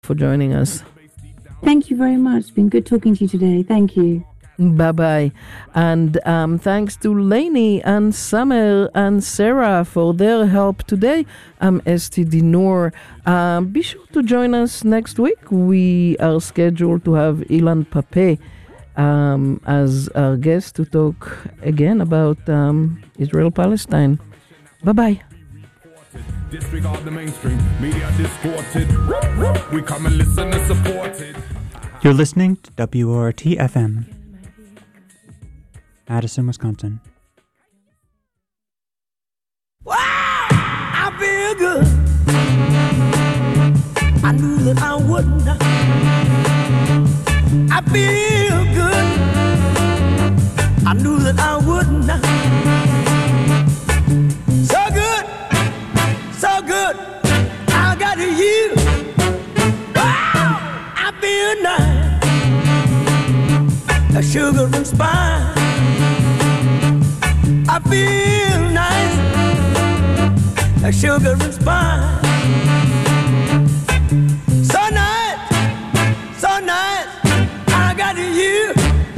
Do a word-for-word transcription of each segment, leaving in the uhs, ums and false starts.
for joining us. Thank you very much. It's been good talking to you today. Thank you. Bye-bye. And um, thanks to Lainey and Summer and Sarah for their help today. I'm Esti Dinur. Um, be sure to join us next week. We are scheduled to have Ilan Pape um, as our guest to talk again about um, Israel-Palestine. Bye-bye. Disregard the mainstream media distorted. We come and listen and support it. You're listening to W O R T F M. Madison, Wisconsin. Wow, I feel good. I knew that I wouldn't. I feel good. I knew that I wouldn't. So good, so good. I got you. Wow, I feel nice. A sugar and spice. I feel nice, like sugar and spice. So nice, so nice, I got you.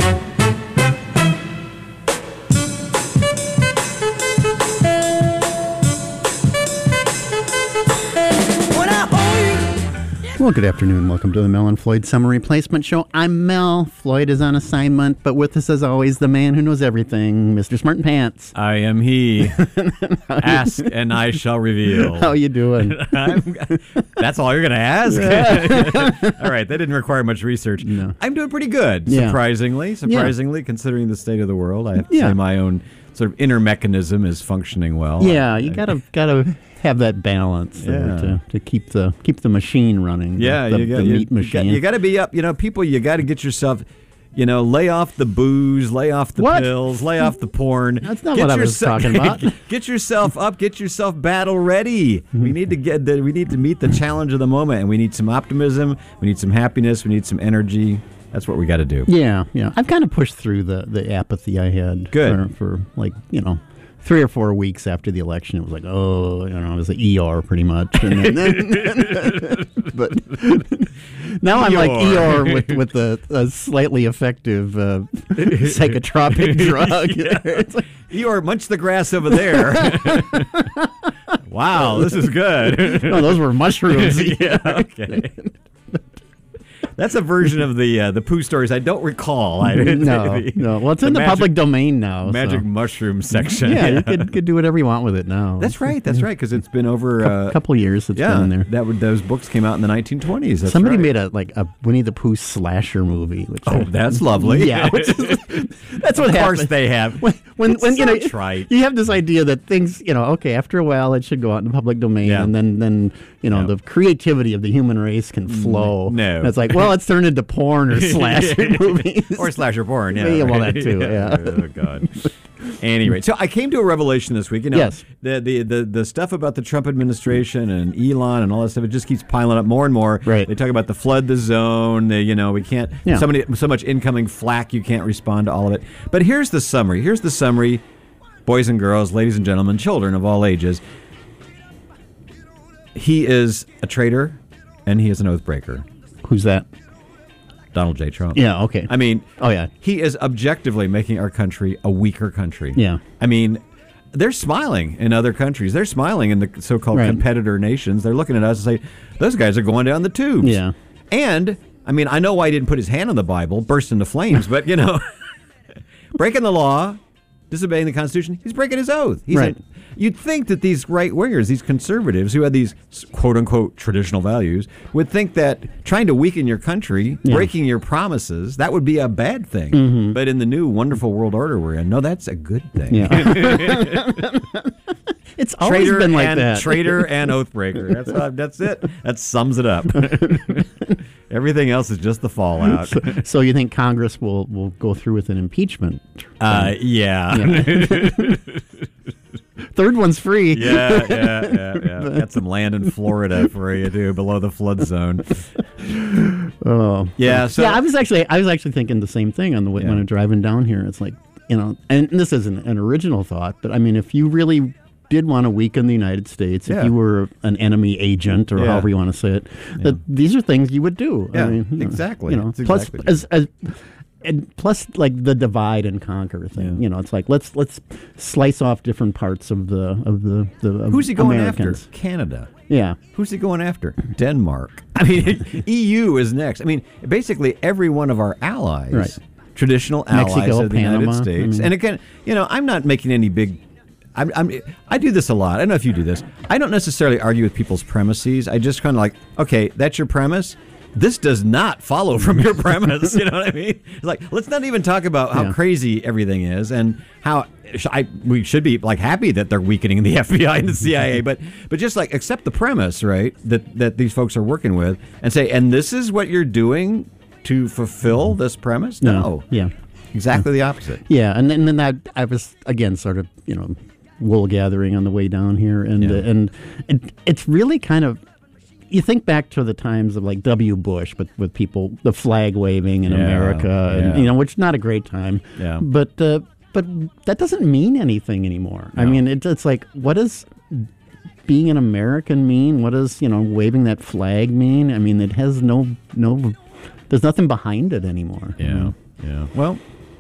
When I hold you. Well, good afternoon. Welcome to the Mel and Floyd Summer Replacement Show. I'm Mel. Floyd is on assignment, but with us as always, the man who knows everything, Mister Smart Pants. I am he. Ask and I shall reveal. How you doing? I'm, that's all you're going to ask? All right, that didn't require much research. No. I'm doing pretty good, Yeah. surprisingly. Surprisingly, yeah. Considering the state of the world. I have to Yeah. say my own sort of inner mechanism is functioning well. Yeah, you gotta gotta have that balance there Yeah. to, to keep the keep the machine running. the- Yeah, the, you got, the you, meat machine. You got to be up. You know, people, you got to get yourself, you know, lay off the booze, lay off the What? pills, lay off the porn. That's not Get what I was yourself- talking about. Get yourself up, get yourself battle ready. Mm-hmm. We need to get the, we need to meet the challenge of the moment, and we need some optimism, we need some happiness, we need some energy. That's what we got to do. Yeah, yeah. I've kind of pushed through the, the apathy I had. Good. For, for like, you know, three or four weeks after the election. It was like, oh, you know, it was the E R pretty much. And then, but now I'm like E R with, with a, a slightly effective uh, psychotropic drug. It's like, Eeyore, munch the grass over there. Wow, this is good. no, those were mushrooms. Yeah, okay. That's a version of the uh, the poo stories I don't recall. I didn't No, the, no. Well, it's in the magic, public domain now. Magic so. mushroom section. Yeah, you could, could do whatever you want with it now. That's right. That's right. Because it's been over a uh, couple years. It's yeah, been in there. That would, those books came out in the nineteen twenties. That's Somebody right. made a like a Winnie the Pooh slasher movie. Which Oh, I, that's lovely. Yeah, which is, that's what Of course happens. they have. When, when, It's when you so know, trite. you have this idea that things, you know, okay, after a while it should go out in the public domain, Yeah. and then, then you know, Yeah. the creativity of the human race can flow. no. And it's like, well, it's turned into porn or slasher movies. Or slasher porn, yeah. Yeah, well, right. that too, yeah. Oh, God. Any rate, so I came to a revelation this week. You know, Yes. the, the, the, the stuff about the Trump administration and Elon and all that stuff, it just keeps piling up more and more. Right. They talk about the flood the zone. They, you know, we can't, Yeah. so, many, so much incoming flack, you can't respond to all of it. But here's the summary. Here's the summary, boys and girls, ladies and gentlemen, children of all ages. He is a traitor, and he is an oath breaker. Who's that? Donald J. Trump. Yeah, okay. I mean, Oh, yeah. he is objectively making our country a weaker country. Yeah. I mean, they're smiling in other countries. They're smiling in the so-called Right. competitor nations. They're looking at us and say, those guys are going down the tubes. Yeah. And, I mean, I know why he didn't put his hand on the Bible, burst into flames, but, you know, breaking the law, disobeying the Constitution, he's breaking his oath. He's Right. a- you'd think that these right-wingers, these conservatives who had these quote-unquote traditional values, would think that trying to weaken your country, Yeah. breaking your promises, that would be a bad thing. Mm-hmm. But in the new wonderful world order we're in, no, that's a good thing. Yeah. It's always Traitor been like and that. traitor and oath breaker. That's uh, that's it. That sums it up. Everything else is just the fallout. So, so you think Congress will, will go through with an impeachment? Uh, yeah. Yeah. Third one's free. Yeah, yeah, yeah, yeah. Got some land in Florida for you too, below the flood zone. Oh, Yeah, so- yeah. I was actually, I was actually thinking the same thing on the way Yeah. when I'm driving down here. It's like, you know, and this isn't an original thought, but I mean, if you really did want to weaken the United States, if Yeah. you were an enemy agent or Yeah. however you want to say it, that these are things you would do. Yeah, I mean, you know, exactly. You know, That's plus exactly as, as and plus like the divide and conquer thing. Yeah. You know, it's like let's let's slice off different parts of the of the the of Who's he going Americans. after? Canada. Yeah. Who's he going after? Denmark. I mean, E U is next. I mean, basically every one of our allies, Right. traditional allies Mexico, of the Panama, United States. I mean- and again, you know, I'm not making any big. I'm, I'm, I do this a lot. I don't know if you do this. I don't necessarily argue with people's premises. I just kind of like, okay, that's your premise. This does not follow from your premise. You know what I mean? It's like, let's not even talk about how Yeah. crazy everything is and how sh- I, we should be like happy that they're weakening the F B I and the C I A, but but just like accept the premise, right? That that these folks are working with, and say, and this is what you're doing to fulfill this premise. No, Yeah. exactly the opposite. Yeah, and then, and then that I was again sort of you know wool gathering on the way down here, and Yeah. uh, and it, it's really kind of you think back to the times of like W. Bush, but with people the flag waving in Yeah, America, and yeah. you know, which is not a great time. Yeah. But uh, but that doesn't mean anything anymore. I No. mean, it, it's like what does being an American mean? What does you know waving that flag mean? I mean, it has no no. There's nothing behind it anymore. you Yeah, know? yeah. Well,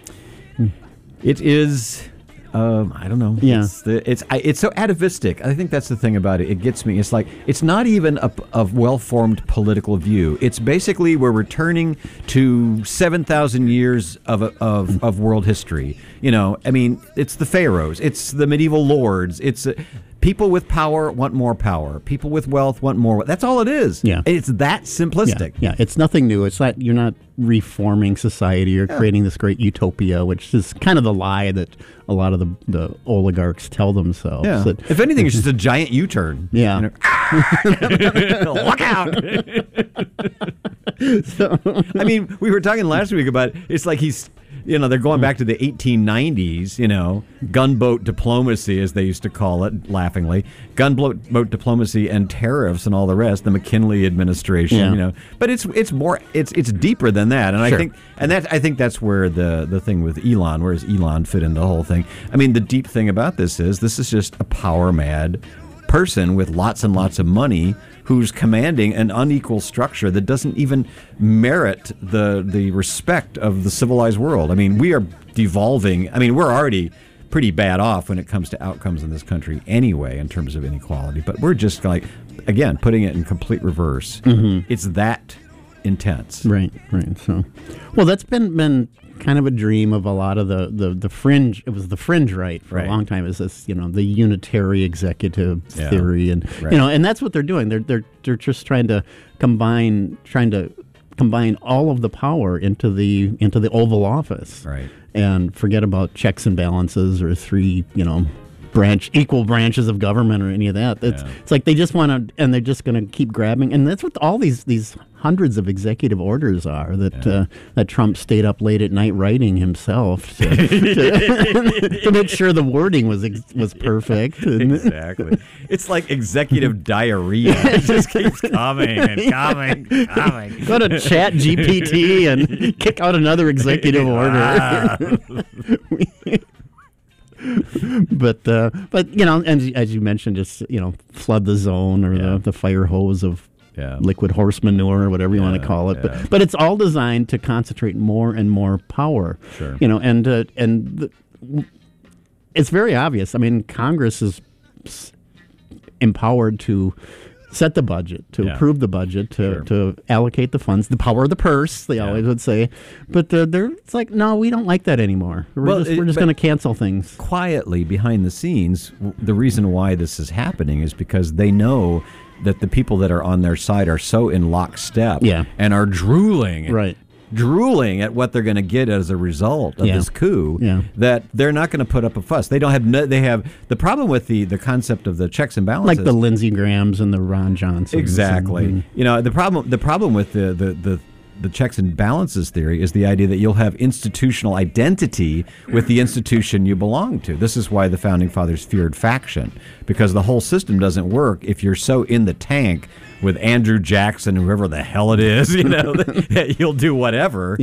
it is. Um, I don't know. Yeah. It's the, it's I, it's so atavistic. I think that's the thing about it. It gets me. It's like it's not even a, a well-formed political view. It's basically we're returning to seven thousand years of of of world history. You know, I mean, it's the pharaohs. It's the medieval lords. It's uh, people with power want more power. People with wealth want more. That's all it is. Yeah. It's that simplistic. Yeah, yeah, it's nothing new. It's not you're not reforming society or creating this great utopia, which is kind of the lie that a lot of the, the oligarchs tell themselves. Yeah. That- If anything, it's just a giant U-turn. Yeah. You know, look out. so, I mean, we were talking last week about it's like he's, you know, they're going back to the eighteen nineties, you know, gunboat diplomacy, as they used to call it, laughingly. Gunboat boat diplomacy and tariffs and all the rest, the McKinley administration, Yeah. you know. But it's it's more it's it's deeper than that. And I Sure. think and that I think that's where the the thing with Elon, where does Elon fit into the whole thing? I mean, the deep thing about this is this is just a power mad person with lots and lots of money who's commanding an unequal structure that doesn't even merit the the respect of the civilized world. I mean, we are devolving. I mean, we're already pretty bad off when it comes to outcomes in this country anyway in terms of inequality, but we're just like, again, putting it in complete reverse. Mm-hmm. It's that intense. right, right. So, well, that's been been kind of a dream of a lot of the, the, the fringe. It was the fringe right for Right. a long time. Is this you know the unitary executive Yeah. theory, and Right. you know, and that's what they're doing. They're they're they're just trying to combine, trying to combine all of the power into the into the Oval Office, Right. and forget about checks and balances or three, you know, branch equal branches of government or any of that. It's Yeah. it's like they just want to, and they're just going to keep grabbing, and that's what all these these hundreds of executive orders are that Yeah. uh, that Trump stayed up late at night writing himself to, to, to make sure the wording was ex- was perfect. And- Exactly. It's like executive diarrhea. It just keeps coming and coming, coming. Go to Chat G P T and kick out another executive order. but uh, but you know, and as you mentioned, just you know, flood the zone or Yeah. the, the fire hose of Yeah. liquid horse manure or whatever you want Yeah, to call it. yeah. But but it's all designed to concentrate more and more power. Sure. You know, and uh, and the, it's very obvious. I mean, Congress is s- empowered to set the budget, to Yeah. approve the budget, to, Sure. to allocate the funds, the power of the purse, they Yeah. always would say. But uh, they're, it's like, no, we don't like that anymore. We're Well, just, it- we're just but- going to cancel things. Quietly behind the scenes, w- the reason why this is happening is because they know that the people that are on their side are so in lockstep Yeah. and are drooling. Right. Drooling at what they're going to get as a result of Yeah. this coup, Yeah. that they're not going to put up a fuss. They don't have. No, they have the problem with the the concept of the checks and balances. Like the Lindsey Grahams and the Ron Johnsons. Exactly. and- You know, the problem the problem with the, the, the, the checks and balances theory is the idea that you'll have institutional identity with the institution you belong to. This is why the founding fathers feared faction, because the whole system doesn't work if you're so in the tank with Andrew Jackson, whoever the hell it is, you know, that you'll do whatever. Yeah.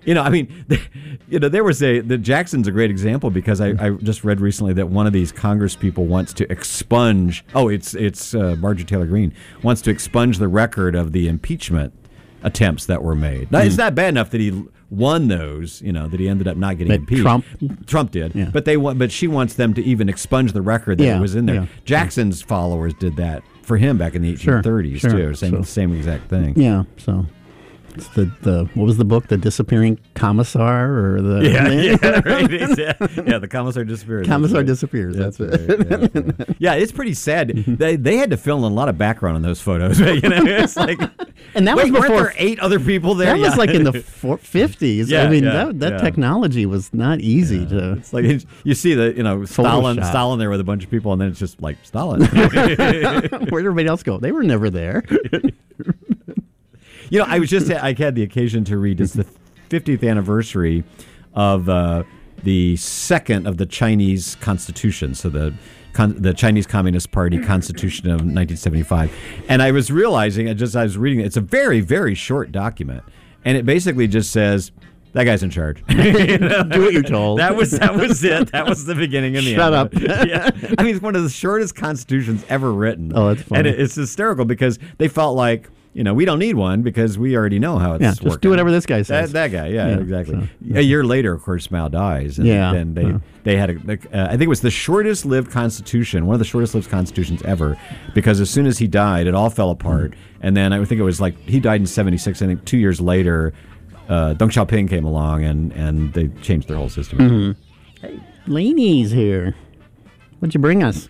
You know, I mean, you know, there was a the Jackson's a great example because I, I just read recently that one of these Congress people wants to expunge. Oh, it's it's uh, Marjorie Taylor Greene wants to expunge the record of the impeachment attempts that were made. Now, Mm. it's not bad enough that he won those. You know, that he ended up not getting But impeached. Trump- Trump did, Yeah. but they want. But she wants them to even expunge the record that Yeah, it was in there. yeah. Jackson's followers did that for him back in the Sure, eighteen thirties sure. too. Same So- same exact thing. Yeah, so it's the, the what was the book? The Disappearing Commissar or the Yeah, yeah, right. It's, yeah, yeah, the commissar disappears. Commissar That's right. disappears. That's, right, it. yeah, yeah. Yeah, it's pretty sad. They they had to fill in a lot of background on those photos. You know, it's like, And that wait, was weren't before there eight other people there? that was Yeah. like in the four- fifties. Yeah, I mean, yeah, that, that yeah. technology was not easy to. It's like you see the you know Stalin Photoshop. Stalin there with a bunch of people, and then it's just like Stalin. Where'd everybody else go? They were never there. You know, I was just I had the occasion to read it's the fiftieth anniversary of uh, the second of the Chinese Constitution, so the con- the Chinese Communist Party Constitution of nineteen seventy-five, and I was realizing, I just I was reading it, it's a very very short document, and it basically just says that guy's in charge. You know? Do what you're told. That was that was it. That was the beginning and the Shut end. up. of it. Yeah. I mean, it's one of the shortest constitutions ever written. Oh, that's funny. And it, it's hysterical because they felt like, you know, we don't need one because we already know how it's Yeah, just working. do whatever this guy That, says. that guy, yeah, Yeah, exactly. so- A year later, of course, Mao dies. And Yeah, then they, yeah. they had, a, uh, I think it was the shortest lived constitution, one of the shortest lived constitutions ever, because as soon as he died, it all fell apart. And then I think it was like, he died in seventy-six, I think two years later, uh, Deng Xiaoping came along and, and they changed their whole system. Mm-hmm. Laney's here. What'd you bring us?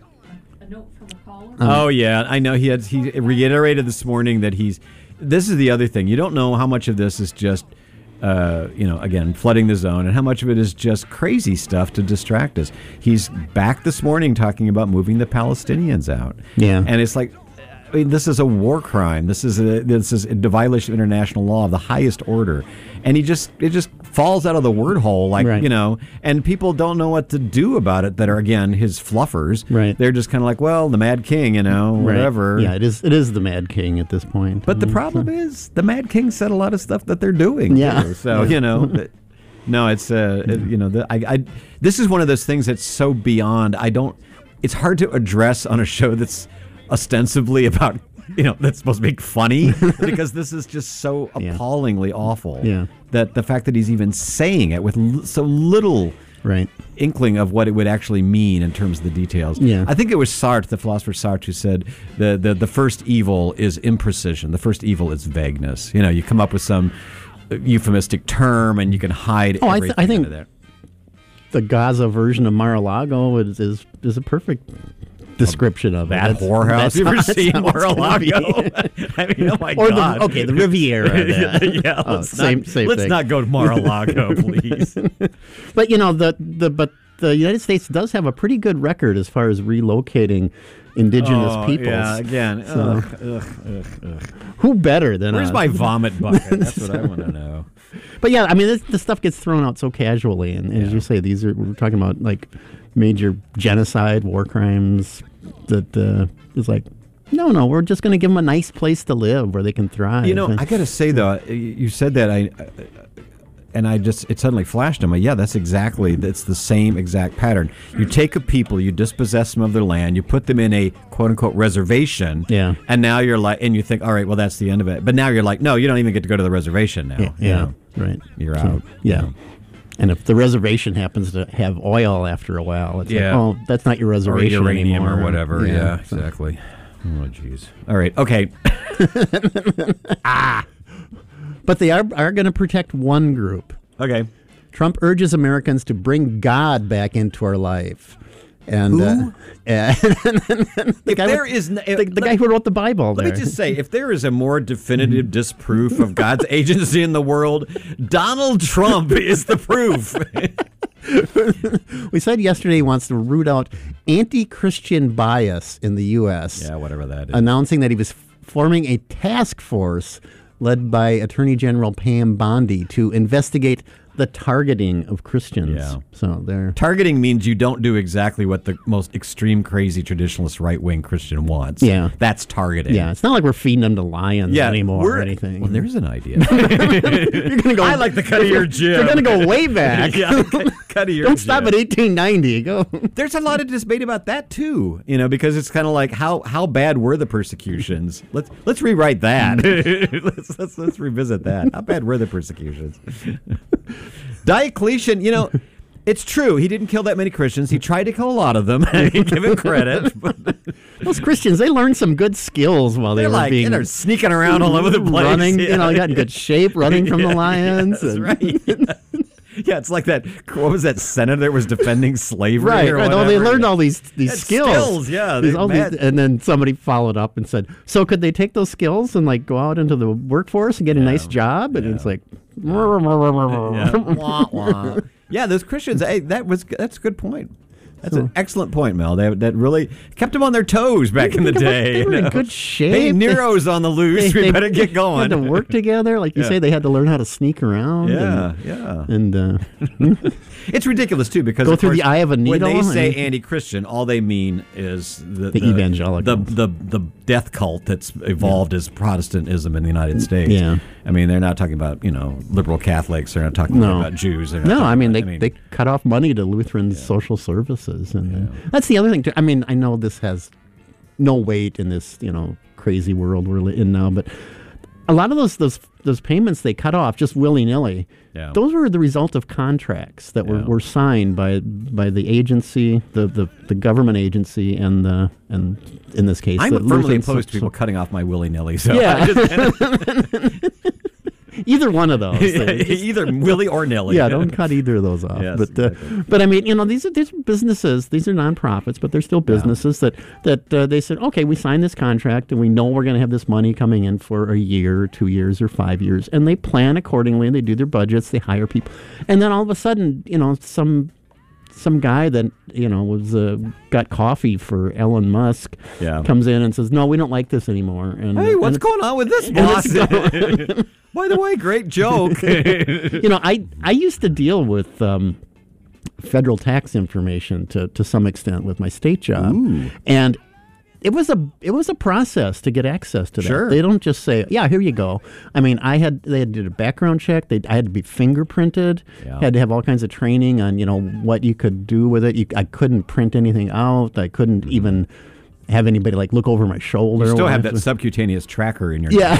Oh yeah, I know. He had he reiterated this morning that he's. This is the other thing. You don't know how much of this is just, uh, you know, again flooding the zone, and how much of it is just crazy stuff to distract us. He's back this morning talking about moving the Palestinians out. Yeah. and it's like, I mean, this is a war crime. This is a this is a violation of international law of the highest order, and he just it just falls out of the word hole, like Right. you know, and people don't know what to do about it. That are again his fluffers. Right. They're just kind of like, well, the Mad King, you know, Right. whatever. Yeah, it is. It is the Mad King at this point. But the Mhm. problem is, the Mad King said a lot of stuff that they're doing. Yeah. too. So you know, that, no, it's uh, it- you know, the, I, I, this is one of those things that's so beyond. I don't. It's hard to address on a show that's ostensibly about. You know, that's supposed to be funny because this is just so Yeah. appallingly awful. Yeah. That the fact that he's even saying it with l- so little Right. inkling of what it would actually mean in terms of the details. Yeah. I think it was Sartre, the philosopher Sartre, who said the, the, the first evil is imprecision. The first evil is vagueness. You know, you come up with some euphemistic term and you can hide Oh, I th- everything I think- into there. The Gaza version of Mar-a-Lago is is, is a perfect description of That it. That's- whorehouse. that's You ever not- that's seen not what's gonna be. Mar-a-Lago? I mean, oh my Or God. the okay, the Riviera. then. yeah, Oh, let's, same not, same let's thing. not go to Mar-a-Lago, please. But you know the the but the United States does have a pretty good record as far as relocating indigenous Oh, peoples. yeah, again. So- ugh, ugh, ugh, ugh. Who better than Where's us? my vomit bucket? That's what I want to know. But yeah, I mean, this, this stuff gets thrown out so casually, and, and as you say, these are we're talking about like major genocide, war crimes. That uh, is like, no, no, we're just going to give them a nice place to live where they can thrive. You know, And- I got to say though, you- you said that I, and I just it suddenly flashed on me. Yeah, that's exactly that's the same exact pattern. You take a people, you dispossess them of their land, you put them in a quote unquote reservation. Yeah. And now you're like, and you think, all right, well that's the end of it. But now you're like, no, you don't even get to go to the reservation now. yeah, you yeah, know? right. You're So, out. Yeah. you know. And if the reservation happens to have oil after a while, it's Yeah. like, oh, that's not your Or reservation uranium anymore. or whatever. Yeah, so- exactly. Oh, jeez. All right. Okay. But they are are going to protect one group. Okay. Trump urges Americans to bring God back into our life. And Who? Uh, and the If guy there with- is n- the, the guy who wrote the Bible. Let there. me just say, if there is a more definitive disproof of God's agency in the world, Donald Trump is the proof. We said yesterday he wants to root out anti-Christian bias in the U S, Yeah, whatever that is. announcing that he was forming a task force led by Attorney General Pam Bondi to investigate the targeting of Christians. Yeah. So they're Targeting means you don't do exactly what the most extreme, crazy, traditionalist right-wing Christian wants. Yeah. That's targeting. yeah. It's not like we're feeding them to lions Yeah, anymore we're- or anything. Well, there's an idea. You're gonna go. I like the cut of your jib. You're gonna go way back. yeah, cut, cut of your Don't stop jib. at eighteen ninety. Go. There's a lot of debate about that too, you know, because it's kind of like how how bad were the persecutions? Let's let's rewrite that. let's, let's let's revisit that. How bad were the persecutions? Diocletian, you know, it's true. He didn't kill that many Christians. He tried to kill a lot of them. Give him credit. But Those Christians, they learned some good skills while they they're were like being they're sneaking around all over the place. running. Yeah. You know, they got in good shape, running from the Yeah, lions. That's and- right. Yeah, it's like that. What was that senator that was defending slavery? Right, or right. Oh, they whatever? learned all these these Had skills. skills, yeah, These- they all these- mad- and then somebody followed up and said, "So could they take those skills and like go out into the workforce and get a nice job?" And it's like, Yeah. Wah, wah. Yeah, those Christians. Hey, that was that's a good point. That's an excellent point, Mel. They, that really kept them on their toes back in the Think about- day. they were you in know. good shape. Hey, They- Nero's on the loose. we better get going. Had to work together, like you Yeah. say. They had to learn how to sneak around. Yeah, and, yeah. and uh, It's ridiculous too because Go of through course, the eye of a When needle they say and- anti-Christian, all they mean is the, The evangelicals. the, the the death cult that's evolved as Protestantism in the United States. Yeah. I mean they're not talking about you know liberal Catholics. They're not talking No. about Jews. They're not no, talking I mean they about- they cut off money to Lutheran social services, and uh, that's the other thing too. I mean, I know this has no weight in this you know crazy world we're li- in now, but a lot of those those those payments they cut off just willy nilly. Yeah. Those were the result of contracts that were, Yeah. were signed by by the agency, the, the, the government agency, and the and in this case, I'm the firmly Lutheran opposed to so- people cutting off my willy nilly. So Yeah. I just- Either one of those. things. either willy or nilly. Yeah, don't cut either of those off. Yes, but uh, exactly. but I mean, you know, these are these are businesses. These are nonprofits, but they're still businesses that that uh, they said, okay, we signed this contract, and we know we're going to have this money coming in for a year, or two years, or five years, and they plan accordingly. They do their budgets. They hire people, and then all of a sudden, you know, some. Some guy that you know was uh, got coffee for Elon Musk Yeah. comes in and says, "No, we don't like this anymore." And Hey, and what's it's- going on with this, and boss? it's By the way, great joke. you know, I I used to deal with um, federal tax information to to some extent with my state job, and it was a it was a process to get access to that. Sure. They don't just say, "Yeah, here you go." I mean, I had they had to do a background check. They I had to be fingerprinted. Yeah. Had to have all kinds of training on you know what you could do with it. You, I couldn't print anything out. I couldn't even have anybody like look over my shoulder. You still when have I that was- subcutaneous tracker in your yeah,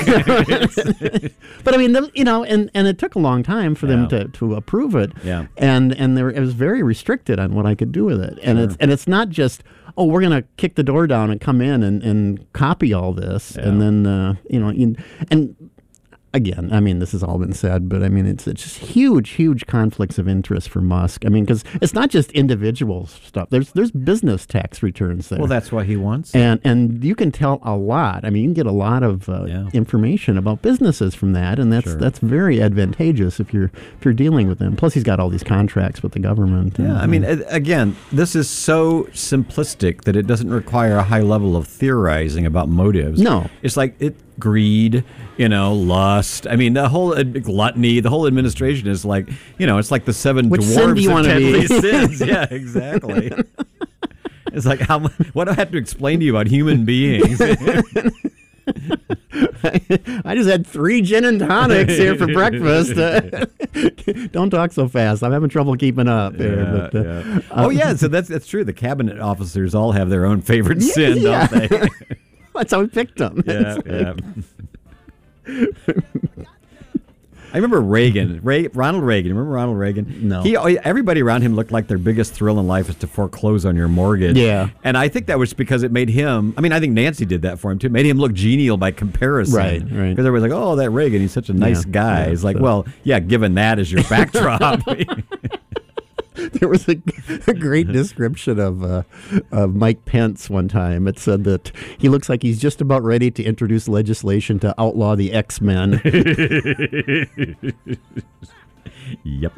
but I mean, the, you know, and, and it took a long time for them Yeah. to, to approve it. Yeah. and and there it was very restricted on what I could do with it. And it's and it's not just oh we're gonna kick the door down and come in and, and copy all this Yeah. and then uh, you know you, and. Again, I mean, this has all been said, but I mean, it's, it's just huge, huge conflicts of interest for Musk. I mean, because it's not just individual stuff. There's there's business tax returns there. Well, that's what he wants. And and you can tell a lot. I mean, you can get a lot of uh, Yeah. information about businesses from that, and that's Sure. that's very advantageous if you're if you're dealing with them. Plus, he's got all these contracts with the government. Yeah, I mean, a- again, this is so simplistic that it doesn't require a high level of theorizing about motives. No. It's like it greed, you know, lust. I mean, the whole ad- gluttony, the whole administration is like, you know, it's like the seven Which sin do dwarves you of wanna deadly be? sins. Yeah, exactly. It's like how mu- what do I have to explain to you about human beings? I just had three gin and tonics here for breakfast. Uh, don't talk so fast. I'm having trouble keeping up here. Yeah, But, uh, yeah. Oh yeah, so that's that's true. The cabinet officers all have their own favorite sin, yeah. don't they? That's how we picked them. Yeah, It's yeah. like- I remember Reagan, Ray, Ronald Reagan. Remember Ronald Reagan? No. He, everybody around him looked like their biggest thrill in life is to foreclose on your mortgage. Yeah. And I think that was because it made him, I mean, I think Nancy did that for him too, made him look genial by comparison. Right, right. Because everybody's like, oh, that Reagan, he's such a nice Yeah, guy. yeah, He's like, so- well, yeah, given that as your backdrop. There was a, a great description of, uh, of Mike Pence one time. It said that he looks like he's just about ready to introduce legislation to outlaw the X-Men. Yep.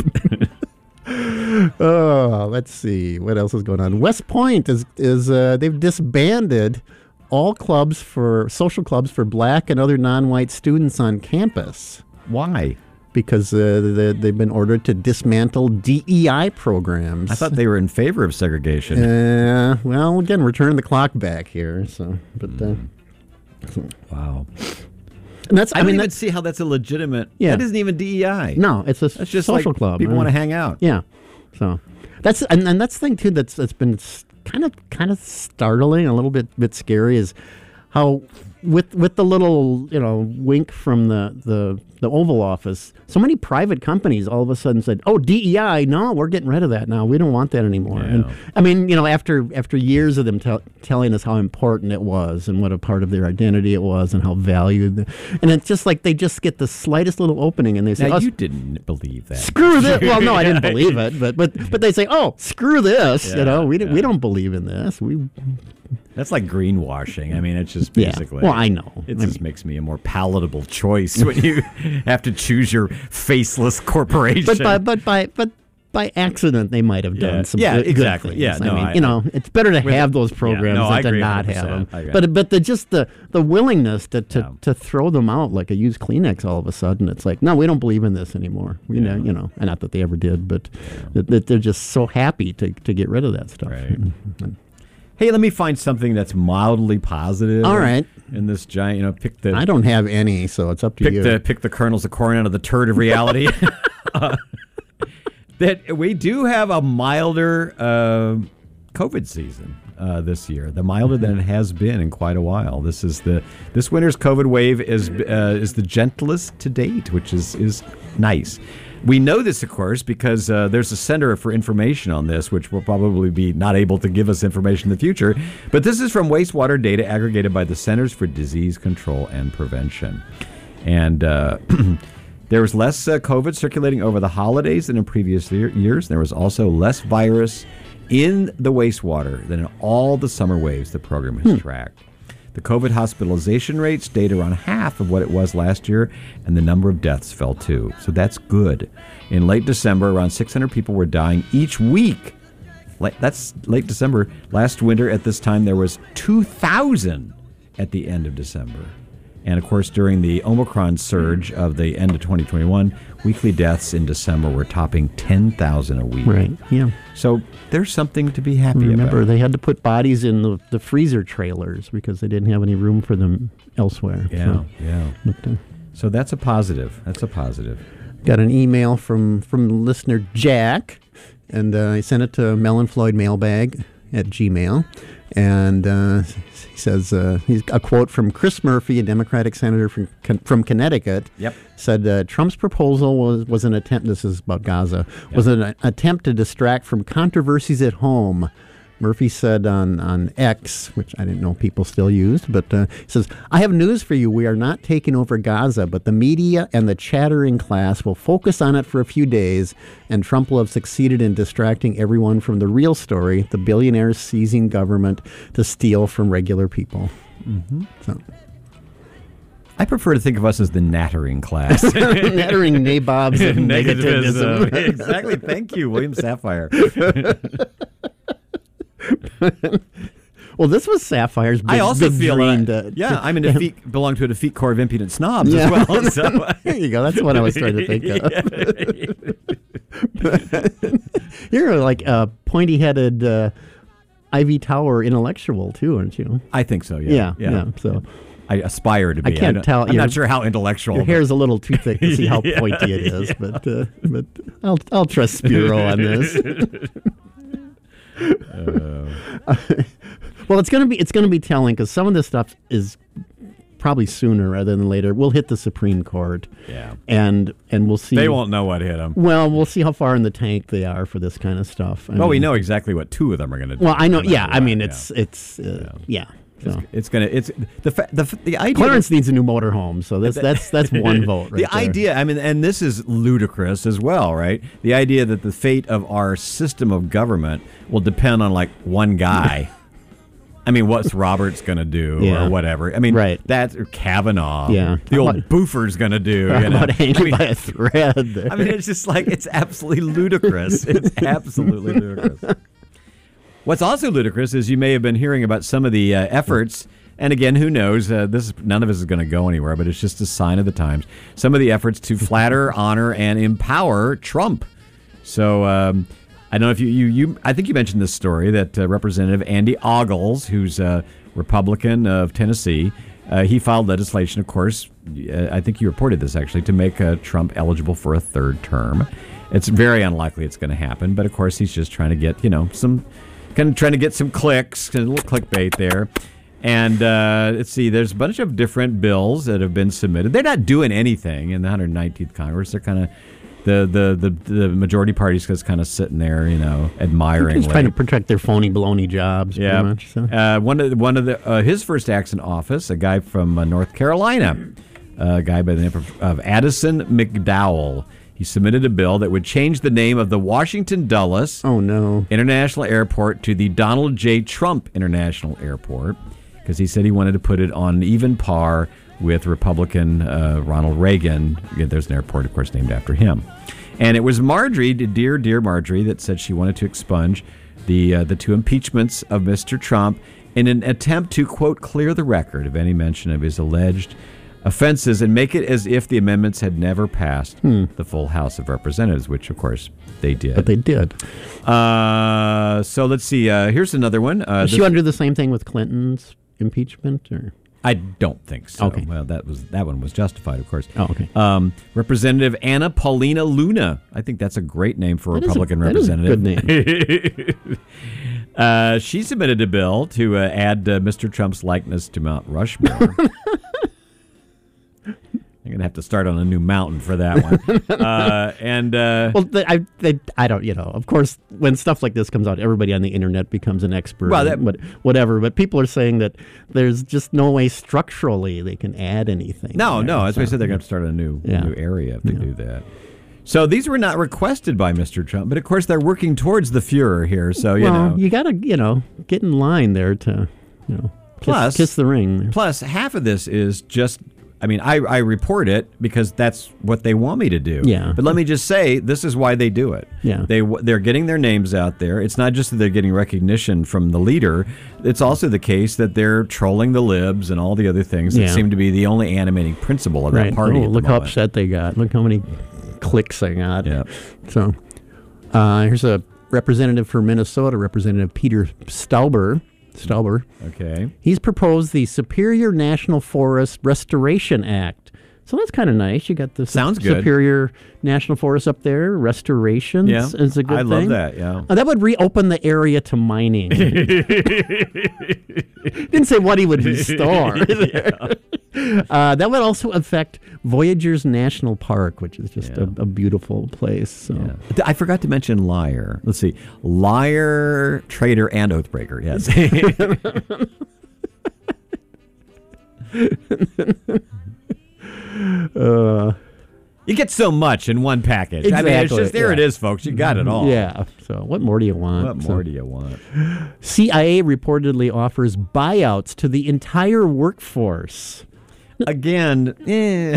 Oh, let's see what else is going on. West Point is is uh, they've disbanded all clubs for social clubs for black and other non-white students on campus. Why? because uh, they, they've been ordered to dismantle D E I programs. I thought they were in favor of segregation. Uh, well, again, we're turning the clock back here. So, but uh, Wow. and that's I, I, don't mean, even that's, see how that's a legitimate. Yeah. That isn't even D E I. no, it's a That's just social like club. people uh, want to hang out. Yeah. So that's and, and that's the thing too that's that's been kind of kind of startling, a little bit bit scary, is how with with the little you know wink from the the the Oval Office, so many private companies all of a sudden said, "Oh, D E I, no, we're getting rid of that now. We don't want that anymore." Yeah. And I mean, you know, after after years of them tell telling us how important it was and what a part of their identity it was and how valued, the, and it's just like they just get the slightest little opening and they say, Now, "Oh, you didn't believe that. screw this." Well, no, I didn't believe it, but but but they say, "Oh, screw this." Yeah, you know, we d- yeah. we don't believe in this. We That's like greenwashing. I mean, it's just Yeah. basically. Well, I know. It I just mean- makes me a more palatable choice when you have to choose your faceless corporation. but by but by but by accident they might have done Yeah. some Yeah, good, exactly. good things. Yeah, I no, mean, I- you know, it's better to With- have those programs no, I than to agree not one have hundred them. percent. I agree. But but the just the the willingness to to, Yeah. to throw them out like a used Kleenex all of a sudden, it's like, no, we don't believe in this anymore. We know, you know, and not that they ever did, but that, that they're just so happy to to get rid of that stuff. Right. Hey, let me find something that's mildly positive. All right. In this giant, you know, pick the I don't have any, so it's up to pick you. the pick the kernels of corn out of the turd of reality. uh, that we do have a milder uh, COVID season uh, this year, the milder than it has been in quite a while. This is the this winter's COVID wave is uh, is the gentlest to date, which is is nice. We know this, of course, because uh, there's a Center for Information on this, which will probably be not able to give us information in the future. But this is from wastewater data aggregated by the Centers for Disease Control and Prevention. And uh, there was less uh, COVID circulating over the holidays than in previous year- years. There was also less virus in the wastewater than in all the summer waves the program has tracked. The COVID hospitalization rate stayed around half of what it was last year, and the number of deaths fell too. So that's good. In late December, around six hundred people were dying each week. Like, that's late December. Last winter at this time, there was two thousand at the end of December. And of course, during the Omicron surge of the end of twenty twenty-one, weekly deaths in December were topping ten thousand a week. Right, yeah. So there's something to be happy Remember, about. they had to put bodies in the, the freezer trailers because they didn't have any room for them elsewhere. Yeah, So, yeah. but, uh, So that's a positive. That's a positive. got an email from, from listener Jack, and uh, I sent it to Melon Floyd Mailbag at Gmail. And uh, he says, uh, he's a quote from Chris Murphy, a Democratic senator from from Connecticut. Yep. Said uh, Trump's proposal was, was an attempt, this is about Gaza, was an attempt to distract from controversies at home. Murphy said on, on X, which I didn't know people still used, but uh, he says, I have news for you. We are not taking over Gaza, but the media and the chattering class will focus on it for a few days, and Trump will have succeeded in distracting everyone from the real story, the billionaires seizing government to steal from regular people. Mm-hmm. So. I prefer to think of us as the nattering class. Nattering nabobs of negativism. Exactly. Thank you, William Sapphire. Well, this was Sapphire's big, I also big feel dream that, to, yeah, to- I'm in a defeat, belong to a defeat corps of impudent snobs Yeah. as well. So. There you go. That's what I was trying to think of. You're like a pointy-headed uh, Ivy Tower intellectual, too, aren't you? I think so, yeah. Yeah, yeah, so- I aspire to I be. can't don't- tell, I'm your- not sure how intellectual. Your but- hair is a little too thick to see how Yeah, pointy it is, but uh, but I'll I'll trust Spiro on this. Well, it's gonna be it's gonna be telling because some of this stuff is probably sooner rather than later. We'll hit the Supreme Court, Yeah. and and we'll see. They won't know what hit them. Well, we'll see how far in the tank they are for this kind of stuff. I Well, we mean- know exactly what two of them are going to do. Well, I know. no matter Yeah, I what, mean, yeah. it's it's uh, yeah. It's, So. it's gonna. It's the fa- the f- the idea. Clarence needs a new motorhome, so that's that's that's one vote. Right the there. idea, I mean, and this is ludicrous as well, right? The idea that the fate of our system of government will depend on like one guy. I mean, what's Roberts going to do Yeah. or whatever? I mean, Right. that or Kavanaugh. Yeah. The How old about- Boofer's going to do. How You know? about hanging I mean, by a thread there? I mean, it's just like, it's absolutely ludicrous. It's absolutely ludicrous. What's also ludicrous is you may have been hearing about some of the uh, efforts And again, who knows? Uh, this is, none of this is going to go anywhere, but it's just a sign of the times. Some of the efforts to flatter, honor, and empower Trump. So um, I don't know if you, you, you, I think you mentioned this story that uh, Representative Andy Ogles, who's a Republican of Tennessee, uh, he filed legislation, of course, uh, I think you reported this actually, to make uh, Trump eligible for a third term. It's very unlikely it's going to happen, but of course he's just trying to get, you know, some, kind of trying to get some clicks, a little clickbait there. And uh, let's see, there's a bunch of different bills that have been submitted. They're not doing anything in the one hundred nineteenth Congress. They're kind of, the, the, the, the majority party's just kind of sitting there, you know, admiringly. He's trying to protect their phony baloney jobs, yeah. pretty much. So. Uh, one of the, one of the uh, his first acts in office, a guy from uh, North Carolina, a guy by the name of, of Addison McDowell. He submitted a bill that would change the name of the Washington Dulles oh, no. International Airport to the Donald J. Trump International Airport, because he said he wanted to put it on an even par with Republican uh, Ronald Reagan. Yeah, there's an airport, of course, named after him. And it was Marjorie, dear, dear Marjorie, that said she wanted to expunge the uh, the two impeachments of Mister Trump in an attempt to, quote, clear the record of any mention of his alleged offenses and make it as if the amendments had never passed hmm. the full House of Representatives, which, of course, they did. But they did. Uh, so let's see. Uh, here's another one. Uh, Did she want to do the same thing with Clinton's impeachment? Or I don't think so. Okay. Well, that was that one was justified, of course. Oh, okay. Um, Representative Anna Paulina Luna. I think that's a great name for a that Republican is a, representative. That is a good name. uh, she submitted a bill to uh, add uh, Mister Trump's likeness to Mount Rushmore. I'm going to have to start on a new mountain for that one. uh, and uh, well, they, I, they, I don't, you know, of course, when stuff like this comes out, everybody on the internet becomes an expert. Well, that, what, whatever. But people are saying that there's just no way structurally they can add anything. No, there, no. That's so, why I said they're going to start a new, yeah. new area if they yeah. do that. So these were not requested by Mister Trump, but of course they're working towards the Fuhrer here. So you well, know, you got to, you know, get in line there to, you know, kiss, plus, kiss the ring. There. Plus, half of this is just. I mean, I, I report it because that's what they want me to do. Yeah. But let me just say, this is why they do it. Yeah. They, they're getting their names out there. It's not just that they're getting recognition from the leader. It's also the case that they're trolling the libs and all the other things that yeah. seem to be the only animating principle of right. that party. Oh, at the look how moment. upset they got. Look how many clicks they got. Yeah. So uh, here's a representative for Minnesota, Representative Peter Stauber. Stauber. Okay. He's proposed the Superior National Forest Restoration Act. So that's kind of nice. You got the Sounds Su- good. Superior National Forest up there. Restorations Yeah. is a good I thing. love that, yeah. Uh, that would reopen the area to mining. Didn't say what he would restore. uh, that would also affect Voyageurs National Park, which is just Yeah. a, a beautiful place. So. Yeah. I forgot to mention liar. Let's see. Liar, traitor, and oathbreaker. Yes. uh, you get so much in one package. I mean, it's Exactly, just there yeah. it is, folks. You got it all. yeah. So what more do you want? What So- more do you want? C I A reportedly offers buyouts to the entire workforce. Again, eh.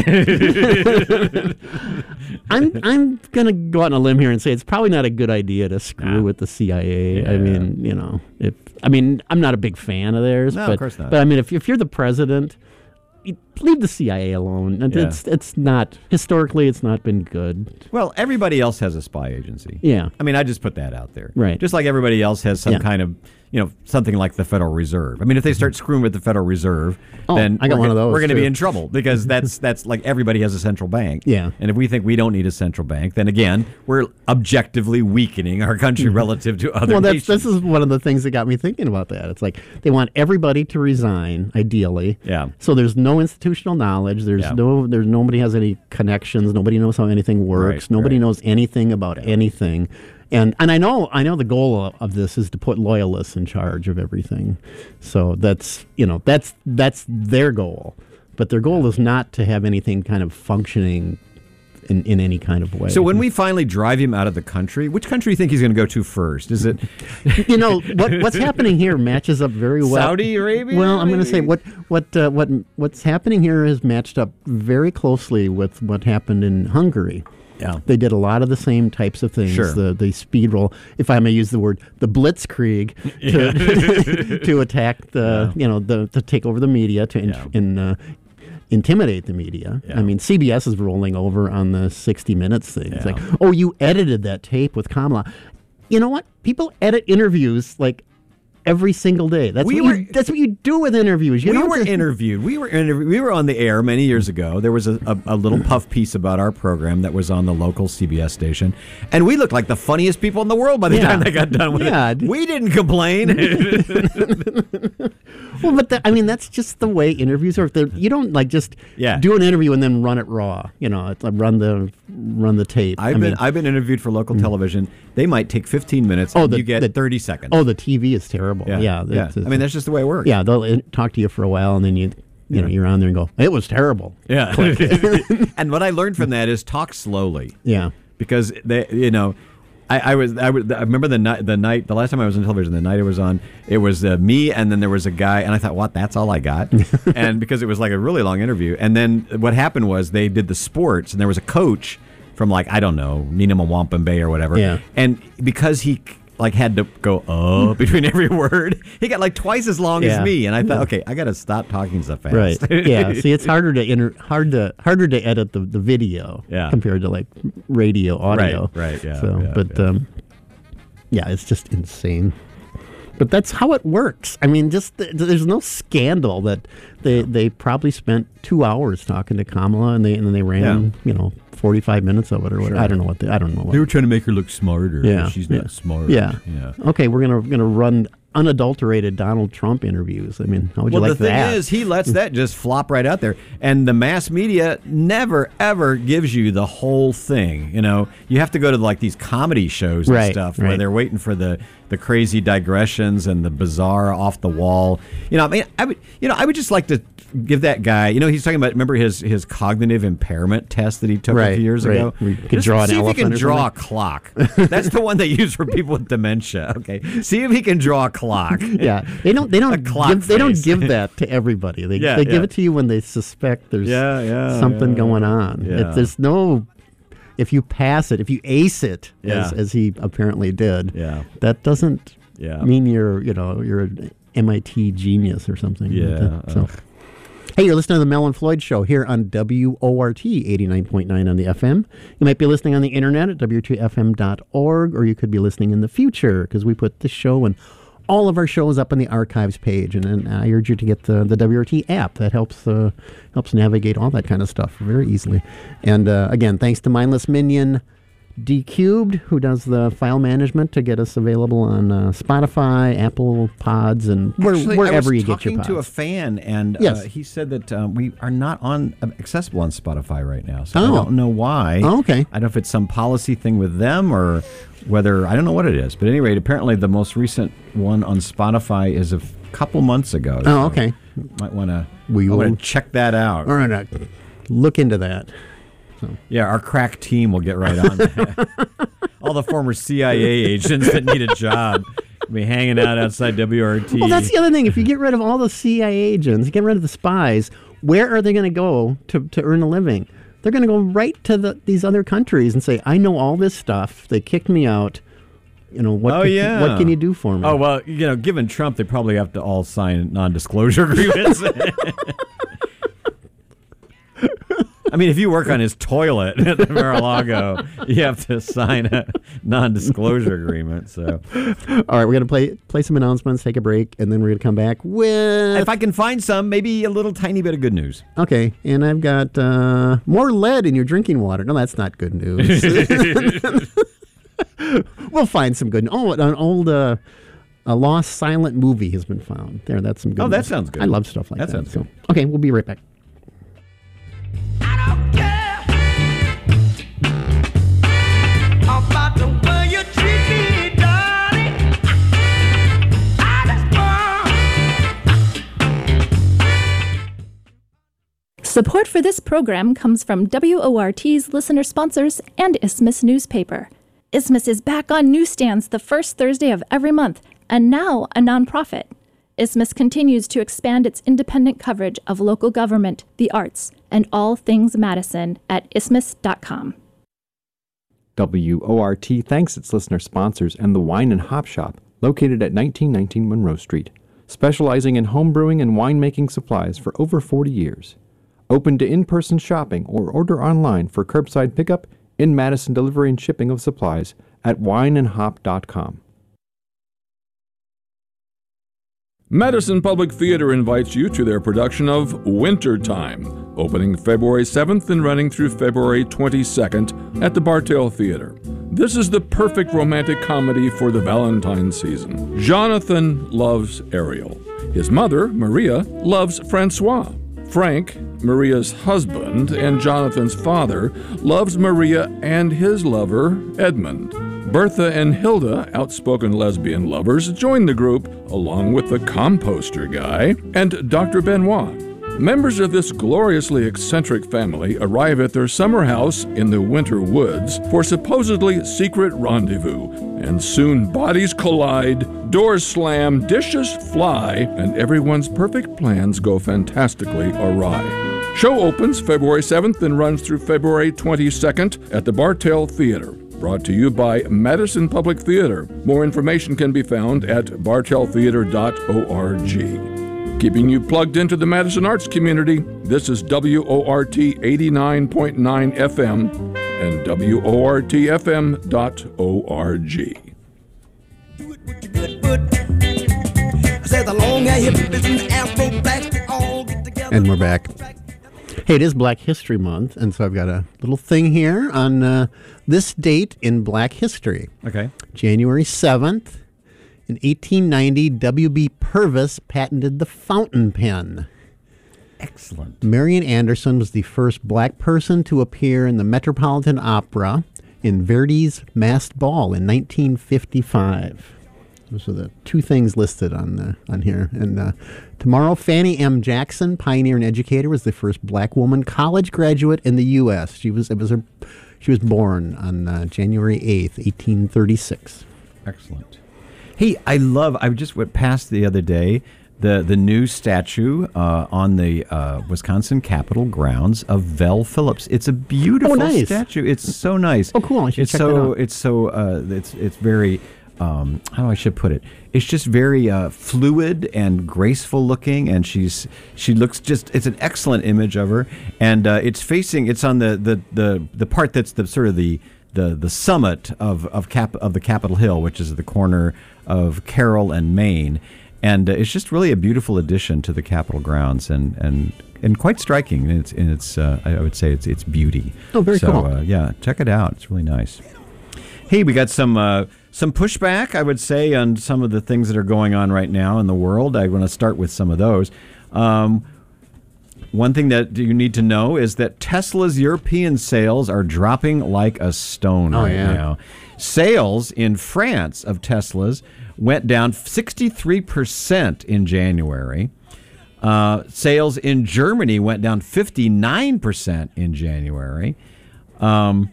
I'm I'm gonna go out on a limb here and say it's probably not a good idea to screw Nah. with the C I A. Yeah. I mean, you know, if I mean, I'm not a big fan of theirs, No, of but course not. but I mean, if if you're the president, you- leave the C I A alone. And Yeah. It's it's not historically, it's not been good. Well, everybody else has a spy agency. Yeah. I mean, I just put that out there. Right. Just like everybody else has some Yeah. kind of, you know, something like the Federal Reserve. I mean, if they start screwing with the Federal Reserve, Oh, then I got we're one gonna, of those, we're going to be too. in trouble because that's that's like everybody has a central bank. Yeah. And if we think we don't need a central bank, then again, we're objectively weakening our country relative to other Well, that's nations. this is one of the things that got me thinking about that. It's like they want everybody to resign, ideally. Yeah. So there's no institutional knowledge. There's Yeah. no. There's nobody has any connections. Nobody knows how anything works. Right, nobody right. knows anything about anything. And and I know I know the goal of, of this is to put loyalists in charge of everything. So that's you know that's that's their goal. But their goal is not to have anything kind of functioning in, in any kind of way. So when we finally drive him out of the country, which country do you think he's going to go to first? Is it you know what what's happening here matches up very well. Saudi Arabia? Well, I'm going to say what what uh, what what's happening here is matched up very closely with what happened in Hungary. Yeah. They did a lot of the same types of things. Sure. The the speed roll, if I may use the word, the blitzkrieg to, to attack the, Yeah. you know, the to take over the media, to in, Yeah. in, uh, intimidate the media. Yeah. I mean, C B S is rolling over on the sixty minutes thing. It's Yeah. like, oh, you edited that tape with Kamala. You know what? People edit interviews like every single day. That's We what were- you, that's what you do with interviews. You we don't were just- interviewed. We were interv- we were on the air many years ago. There was a, a, a little puff piece about our program that was on the local C B S station, and we looked like the funniest people in the world by the Yeah. time they got done with Yeah. it. We didn't complain. Well, but the, I mean, that's just the way interviews are. They're- You don't like just Yeah. do an interview and then run it raw. You know, it's like run the run the tape. I've I been mean, I've been interviewed for local television. They might take fifteen minutes. Oh, and the- you get the- thirty seconds. oh, the T V is terrible. Yeah, yeah. it's- I mean, that's just the way it works. yeah. They'll in- talk to you for a while, and then you you know you're on there and go, it was terrible. Yeah. And what I learned from that is talk slowly. Yeah. Because they, you know, I, I was I, was, I remember the night the night the last time I was on television, the night it was on, it was uh, me, and then there was a guy, and I thought, what? That's all I got, and because it was like a really long interview, and then what happened was they did the sports, and there was a coach from like I don't know Nina Mwampin Bay or whatever, Yeah. and because he like had to go uh between every word, he got like twice as long Yeah. as me, and I thought, okay, I got to stop talking so fast. Right. Yeah. See, it's harder to inter- hard to harder to edit the, the video Yeah. compared to like radio audio. Right, right, yeah, So, yeah, but yeah. um, yeah, it's just insane. But that's how it works. I mean, just th- there's no scandal that they they probably spent two hours talking to Kamala, and they and then they ran Yeah. you know forty-five minutes of it or whatever. I don't know what they, I don't know what. They were trying to make her look smarter. Yeah, but she's yeah. not smart. Yeah. yeah. Okay, we're gonna gonna run unadulterated Donald Trump interviews. I mean, how would you Well, like the thing that? is, he lets that just flop right out there, and the mass media never ever gives you the whole thing. You know, you have to go to like these comedy shows and Right, stuff where right. they're waiting for the the crazy digressions and the bizarre off the wall. You know, I mean, I would, you know, I would just like to give that guy. You know, he's talking about. Remember his his cognitive impairment test that he took a Right, few years right. ago. Where you could Just draw an see if he elephant can or draw something. a clock. That's the one they use for people with dementia. Okay, see if he can draw a clock. Yeah, they don't. They A don't. clock Give, they don't face. give that to everybody. They, Yeah, they give yeah. it to you when they suspect there's Yeah, yeah, something yeah. going on. Yeah. It, there's no. If you pass it, if you ace it, Yeah. as, as he apparently did, Yeah. that doesn't Yeah. mean you're you know you're an M I T genius or something. like Yeah, that. So. ugh. Hey, you're listening to the Mel and Floyd Show here on W O R T eighty-nine point nine on the F M. You might be listening on the internet at W T F M dot org, or you could be listening in the future because we put this show and all of our shows up on the archives page. And, and I urge you to get the, the W R T app. That helps uh, helps navigate all that kind of stuff very easily. And uh, again, thanks to Mindless Minion D Cubed, who does the file management to get us available on uh, Spotify, Apple Pods, and where, Actually, wherever I was you get your talking pods. to a fan, and Yes. uh, he said that um, we are not on uh, accessible on Spotify right now. So I Oh. don't know why. Oh, okay. I don't know if it's some policy thing with them or whether I don't know what it is. But at any rate, apparently the most recent one on Spotify is a f- couple months ago. Oh, so okay. Might want to. We want will- to check that out. All right, uh, look into that. Yeah, our crack team will get right on that. All the former C I A agents that need a job will be hanging out outside W R T. Well, that's the other thing. If you get rid of all the C I A agents, you get rid of the spies, where are they going to go to to earn a living? They're going to go right to the, these other countries and say, I know all this stuff. They kicked me out. You know, what, Oh, can, yeah. what can you do for me? Oh, well, you know, given Trump, they probably have to all sign non-disclosure agreements. I mean, if you work on his toilet at the Mar-a-Lago, you have to sign a non-disclosure agreement. So, All right, we're going to play play some announcements, take a break, and then we're going to come back with... if I can find some, maybe a little tiny bit of good news. Okay, and I've got uh, more lead in your drinking water. No, that's not good news. We'll find some good... Oh, an old... Uh, a lost silent movie has been found. There, that's some good Oh, that news. sounds good. I love stuff like That that. sounds so. good. Okay, we'll be right back. I don't care about the way you treat me, darling. I just want. Support for this program comes from W O R T's listener sponsors and Isthmus Newspaper. Isthmus is back on newsstands the first Thursday of every month, and now a nonprofit. Isthmus continues to expand its independent coverage of local government, the arts, and all things Madison at isthmus dot com. W O R T thanks its listener sponsors and the Wine and Hop Shop, located at nineteen nineteen Monroe Street, specializing in home brewing and winemaking supplies for over forty years. Open to in-person shopping or order online for curbside pickup, in-Madison delivery and shipping of supplies at wine and hop dot com. Madison Public Theater invites you to their production of Wintertime, opening February seventh and running through February twenty-second at the Bartell Theater. This is the perfect romantic comedy for the Valentine season. Jonathan loves Ariel. His mother, Maria, loves Francois. Frank, Maria's husband and Jonathan's father, loves Maria and his lover, Edmund. Bertha and Hilda, outspoken lesbian lovers, join the group, along with the composter guy and Doctor Benoit. Members of this gloriously eccentric family arrive at their summer house in the winter woods for supposedly secret rendezvous, and soon bodies collide, doors slam, dishes fly, and everyone's perfect plans go fantastically awry. Show opens February seventh and runs through February twenty-second at the Bartell Theater. Brought to you by Madison Public Theater. More information can be found at bartell theater dot org. Keeping you plugged into the Madison arts community, this is W O R T eighty-nine point nine F M and W O R T F M dot org. And we're back. Hey, it is Black History Month, and so I've got a little thing here on uh, this date in Black history. Okay. January seventh, in eighteen ninety, W B Purvis patented the fountain pen. Excellent. Marian Anderson was the first black person to appear in the Metropolitan Opera in Verdi's Masked Ball in nineteen fifty-five. Those are the two things listed on the, on here. And uh, tomorrow, Fannie M. Jackson, pioneer and educator, was the first black woman college graduate in the U S She was it was her, she was born on uh, January eighth, eighteen thirty-six. Excellent. Hey, I love. I just went past the other day the the new statue uh, on the uh, Wisconsin Capitol grounds of Vel Phillips. It's a beautiful oh, nice. statue. It's so nice. Oh, cool! I should it's check so that out. it's so uh, it's it's very. Um, how I should put it? It's just very uh, fluid and graceful looking, and she's she looks just. It's an excellent image of her, and uh, it's facing. It's on the, the, the, the part that's the sort of the the, the summit of of cap of the Capitol Hill, which is the corner of Carroll and Main, and uh, it's just really a beautiful addition to the Capitol grounds, and and. And quite striking in its, in its uh, I would say it's its beauty. Oh, very so, cool. Uh, yeah, check it out. It's really nice. Hey, we got some uh, some pushback, I would say, on some of the things that are going on right now in the world. I want to start with some of those. Um, one thing that you need to know is that Tesla's European sales are dropping like a stone oh, right yeah. now. Sales in France of Teslas went down sixty-three percent in January. Uh, sales in Germany went down fifty-nine percent in January. Um,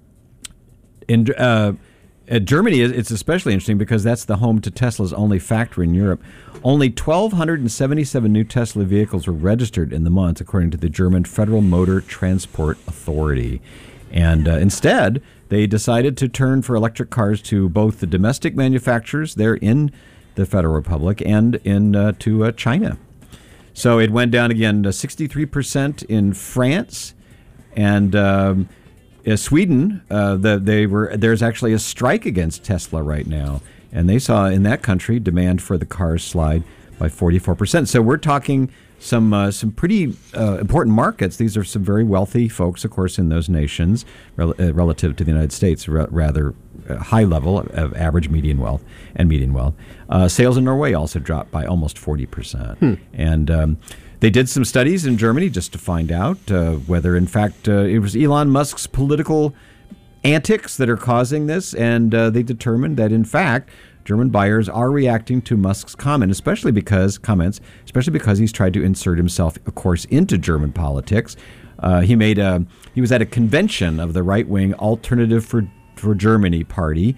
in uh, at Germany, it's especially interesting because that's the home to Tesla's only factory in Europe. Only one thousand two hundred seventy-seven new Tesla vehicles were registered in the month, according to the German Federal Motor Transport Authority. And uh, instead, they decided to turn for electric cars to both the domestic manufacturers there in the Federal Republic and in uh, to uh, China. So it went down again to sixty-three percent in France, and um, uh, Sweden. Uh, the, they were there's actually a strike against Tesla right now, and they saw in that country demand for the cars slide by forty-four percent. So we're talking some uh, some pretty uh, important markets. These are some very wealthy folks, of course, in those nations rel- uh, relative to the United States, r- rather uh, high level of average median wealth and median wealth. Uh, sales in Norway also dropped by almost forty percent. Hmm. And um, they did some studies in Germany just to find out uh, whether, in fact, uh, it was Elon Musk's political antics that are causing this. And uh, they determined that, in fact, German buyers are reacting to Musk's comment, especially because comments, especially because he's tried to insert himself, of course, into German politics. Uh, he made a he was at a convention of the right-wing Alternative for for Germany party.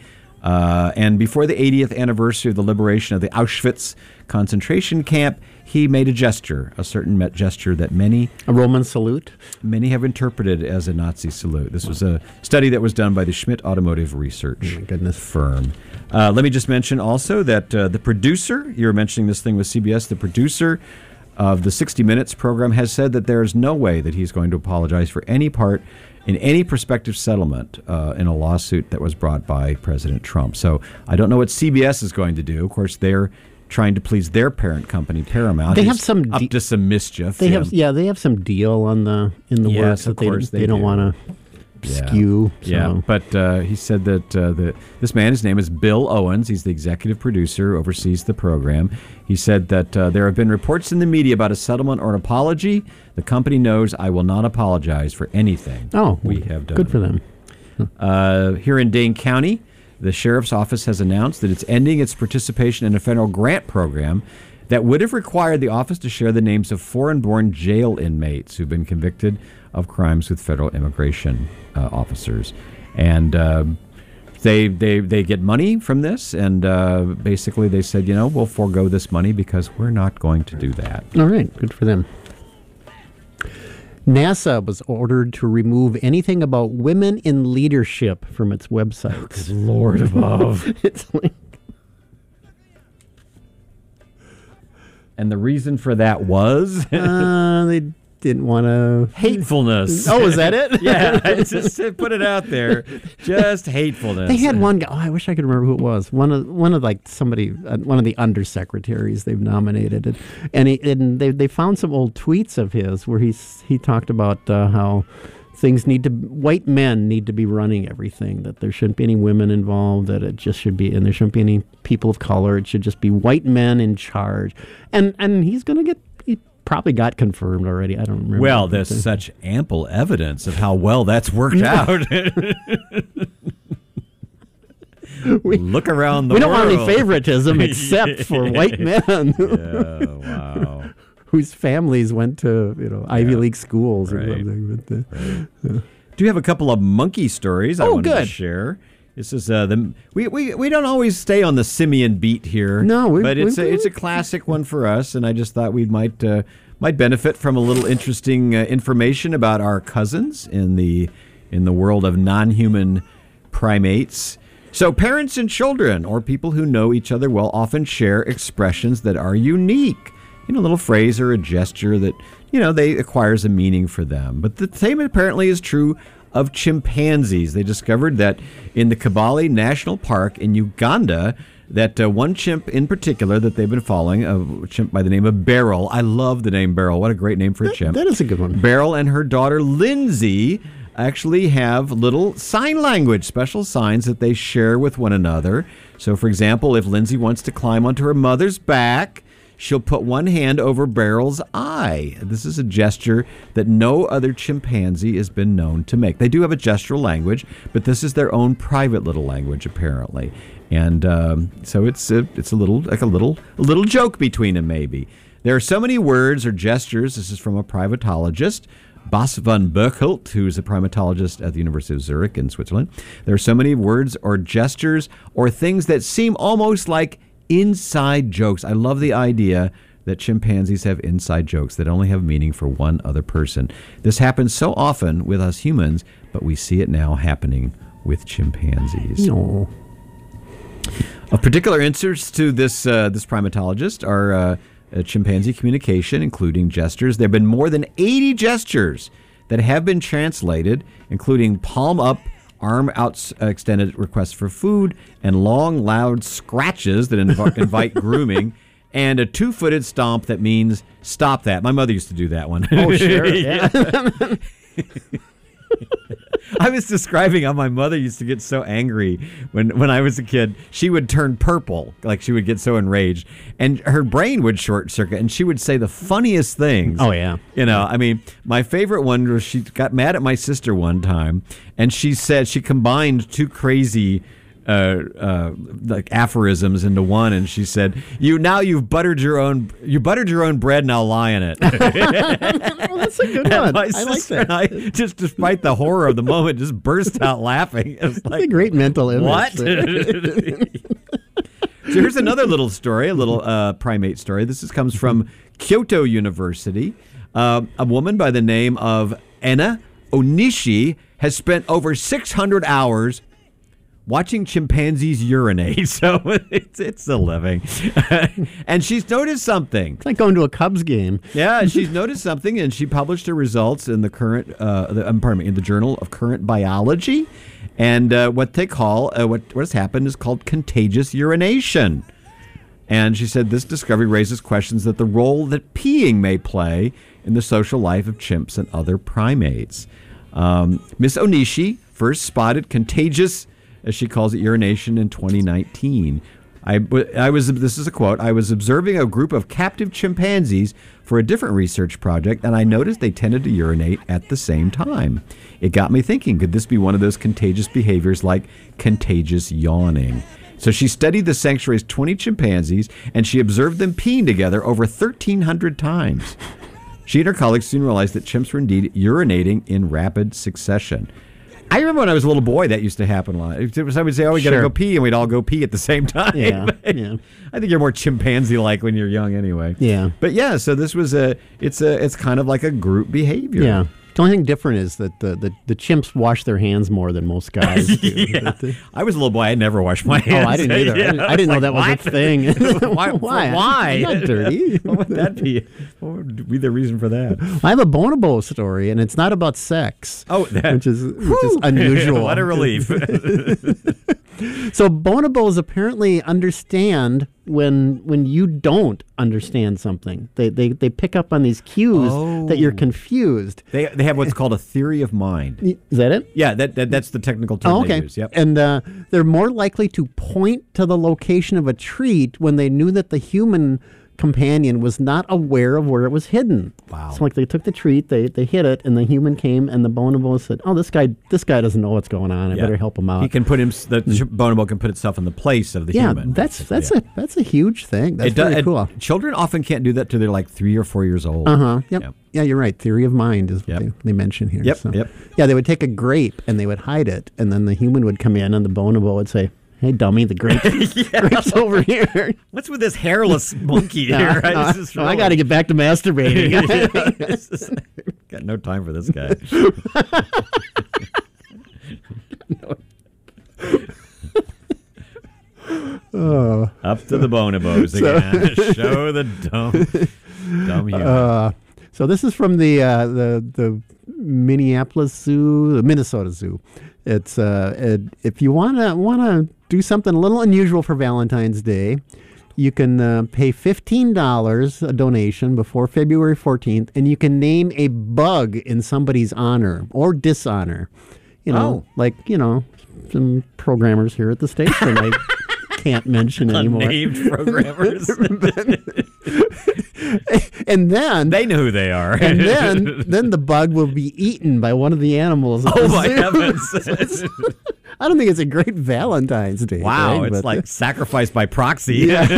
Uh, and before the eightieth anniversary of the liberation of the Auschwitz concentration camp, he made a gesture, a certain met gesture that many... A Roman salute? Many have interpreted as a Nazi salute. This was a study that was done by the Schmidt Automotive Research oh my goodness. firm. Uh, let me just mention also that uh, the producer, you were mentioning this thing with C B S, the producer of the sixty minutes program has said that there is no way that he's going to apologize for any part in any prospective settlement uh, in a lawsuit that was brought by President Trump. So I don't know what C B S is going to do. Of course, they're trying to please their parent company, Paramount. They have He's some up de- to some mischief. They yeah. have, yeah, they have some deal on the in the Yes, works of that they, course they, they don't do. want to Yeah. skew. So. Yeah, but uh, he said that uh, the, this man, his name is Bill Owens. He's the executive producer, oversees the program. He said that uh, there have been reports in the media about a settlement or an apology. The company knows I will not apologize for anything Oh, we have done. good for them. Uh, here in Dane County, the sheriff's office has announced that it's ending its participation in a federal grant program that would have required the office to share the names of foreign-born jail inmates who've been convicted of crimes with federal immigration uh, officers. And uh, they, they they get money from this, and uh, basically they said, you know, we'll forego this money because we're not going to do that. All right, good for them. NASA was ordered to remove anything about women in leadership from its websites. Lord above. It's like, And the reason for that was uh, they didn't want to... hatefulness. Oh, is that it? Yeah, I just put it out there. Just hatefulness. They had one guy. Oh, I wish I could remember who it was. One of one of like somebody, uh, one of the undersecretaries they've nominated, and and, he, and they they found some old tweets of his where he's he talked about uh, how things need to white men need to be running everything. That there shouldn't be any women involved. That it just should be, and there shouldn't be any people of color. It should just be white men in charge. And and he's gonna get. He probably got confirmed already. I don't remember. Well, there's such ample evidence of how well that's worked out. we, Look around the we don't world. want any favoritism except for white men. Yeah, wow. Whose families went to, you know, Ivy Yeah. League schools or Right. something. But the, Right. Do you have a couple of monkey stories I Oh, wanted to good. share? This is uh, the we, we we don't always stay on the simian beat here. No, we- but it's we- a, it's a classic one for us, and I just thought we might uh, might benefit from a little interesting uh, information about our cousins in the in the world of non-human primates. So parents and children, or people who know each other well, often share expressions that are unique. You know, a little phrase or a gesture that, you know, they acquires a meaning for them. But the same apparently is true of chimpanzees. They discovered that in the Kibale National Park in Uganda, that uh, one chimp in particular that they've been following, a chimp by the name of Beryl. I love the name Beryl. What a great name for a chimp. that is a good one. Beryl and her daughter Lindsay actually have little sign language, special signs that they share with one another. So, for example, if Lindsay wants to climb onto her mother's back, she'll put one hand over Beryl's eye. This is a gesture that no other chimpanzee has been known to make. They do have a gestural language, but this is their own private little language, apparently. And um, so it's a, it's a little like a little a little joke between them, maybe. There are so many words or gestures. This is from a primatologist, Bas van Berkelt, who's a primatologist at the University of Zurich in Switzerland. There are so many words or gestures or things that seem almost like inside jokes. I love the idea that chimpanzees have inside jokes that only have meaning for one other person. This happens so often with us humans, but we see it now happening with chimpanzees. No. Of particular interest to this uh, this primatologist are uh, uh, chimpanzee communication, including gestures. There have been more than eighty gestures that have been translated, including palm up, arm out extended requests for food, and long, loud scratches that inv- invite grooming, and a two-footed stomp that means stop that. My mother used to do that one. Oh, sure. Yeah. I was describing how my mother used to get so angry when, when I was a kid. She would turn purple, like she would get so enraged, and her brain would short circuit, and she would say the funniest things. Oh, yeah. You know, I mean, my favorite one was she got mad at my sister one time, and she said she combined two crazy uh, uh, like aphorisms into one, and she said, "You now you've buttered your own you buttered your own bread. Now lie in it." Well, that's a good one. My I like sister that. and I, just despite the horror of the moment, just burst out laughing. It was That's like, a great mental image. what? So here's another little story, a little uh, primate story. This is, comes from Kyoto University. Uh, a woman by the name of Ena Onishi has spent over six hundred hours watching chimpanzees urinate. So it's it's a living. And she's noticed something. It's like going to a Cubs game. Yeah, she's noticed something, and she published her results in the current, uh, the, um, pardon me, in the Journal of Current Biology. And uh, what they call, uh, what what has happened is called contagious urination. And she said this discovery raises questions that the role that peeing may play in the social life of chimps and other primates. Um, Miss Onishi first spotted contagious, as she calls it, urination in twenty nineteen. I, I was, this is a quote, I was observing a group of captive chimpanzees for a different research project, and I noticed they tended to urinate at the same time. It got me thinking, could this be one of those contagious behaviors like contagious yawning? So she studied the sanctuary's twenty chimpanzees, and she observed them peeing together over thirteen hundred times. She and her colleagues soon realized that chimps were indeed urinating in rapid succession. I remember when I was a little boy, that used to happen a lot. I would say, oh, we got to Sure. go pee, and we'd all go pee at the same time. Yeah, yeah. I think you're more chimpanzee-like when you're young anyway. Yeah. But yeah, so this was a, it's a, it's kind of like a group behavior. Yeah. The only thing different is that the, the, the chimps wash their hands more than most guys do. Yeah. I was a little boy. I never washed my Oh, hands. I didn't either. I didn't, I didn't know that was a thing. Why? Why? Why? I'm not dirty. What would that be? What would be the reason for that? I have a bonobo story, and it's not about sex. Oh, that, which is which is unusual. What a relief. So bonobos apparently understand when when you don't understand something. They they, they pick up on these cues Oh. that you're confused. They they have what's called a theory of mind. Is that it? Yeah, that, that that's the technical term Oh, they okay. use. Yep. And uh, they're more likely to point to the location of a treat when they knew that the human companion was not aware of where it was hidden. Wow. So like they took the treat, they they hit it, and the human came, and the bonobo said, "Oh, this guy this guy doesn't know what's going on. I Yeah. better help him out." He can put him. The bonobo can put itself in the place of the yeah, human. that's that's Yeah. a that's a huge thing. That's It does- very it- cool. Children often can't do that till they're like three or four years old. Uh huh. Yep. Yep. Yeah, you're right. Theory of mind is Yep. what they, they mention here. Yep, So, yep. Yeah, they would take a grape and they would hide it, and then the human would come in, and the bonobo would say, "Hey, dummy, the grape, grape's over here." What's with this hairless monkey No, here? no, This is no, I really- got to get back to masturbating. This is- got no time for this guy. Oh. Up to the bonobos So- again. Show the dumb, dumb human. Uh, so this is from the uh, the the Minneapolis Zoo, the Minnesota Zoo. It's uh, it, if you wanna wanna do something a little unusual for Valentine's Day, you can uh, pay fifteen dollars a donation before February fourteenth, and you can name a bug in somebody's honor or dishonor. You know, Oh. like you know, some programmers here at the station. I can't mention anymore. Unnamed programmers. And then they know who they are. and then then the bug will be eaten by one of the animals. at Oh the my zoo. heavens! I don't think it's a great Valentine's Day. Wow, thing, it's but- like sacrifice by proxy. Yeah.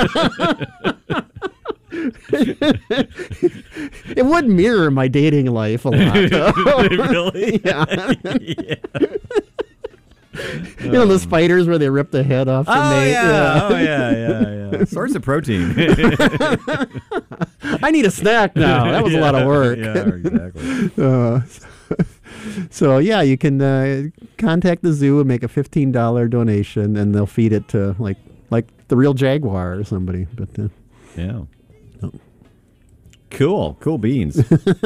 It would mirror my dating life a lot. though. Really? Yeah. Yeah. You know the spiders where they rip the head off. the Oh mate? yeah. oh yeah, yeah, yeah. Source of protein. I need a snack now. That was a lot of Yeah, work. Yeah, exactly. Uh, so yeah, you can uh, contact the zoo and make a fifteen dollar donation, and they'll feed it to like like the real jaguar or somebody. But uh, Yeah. Cool. Cool beans.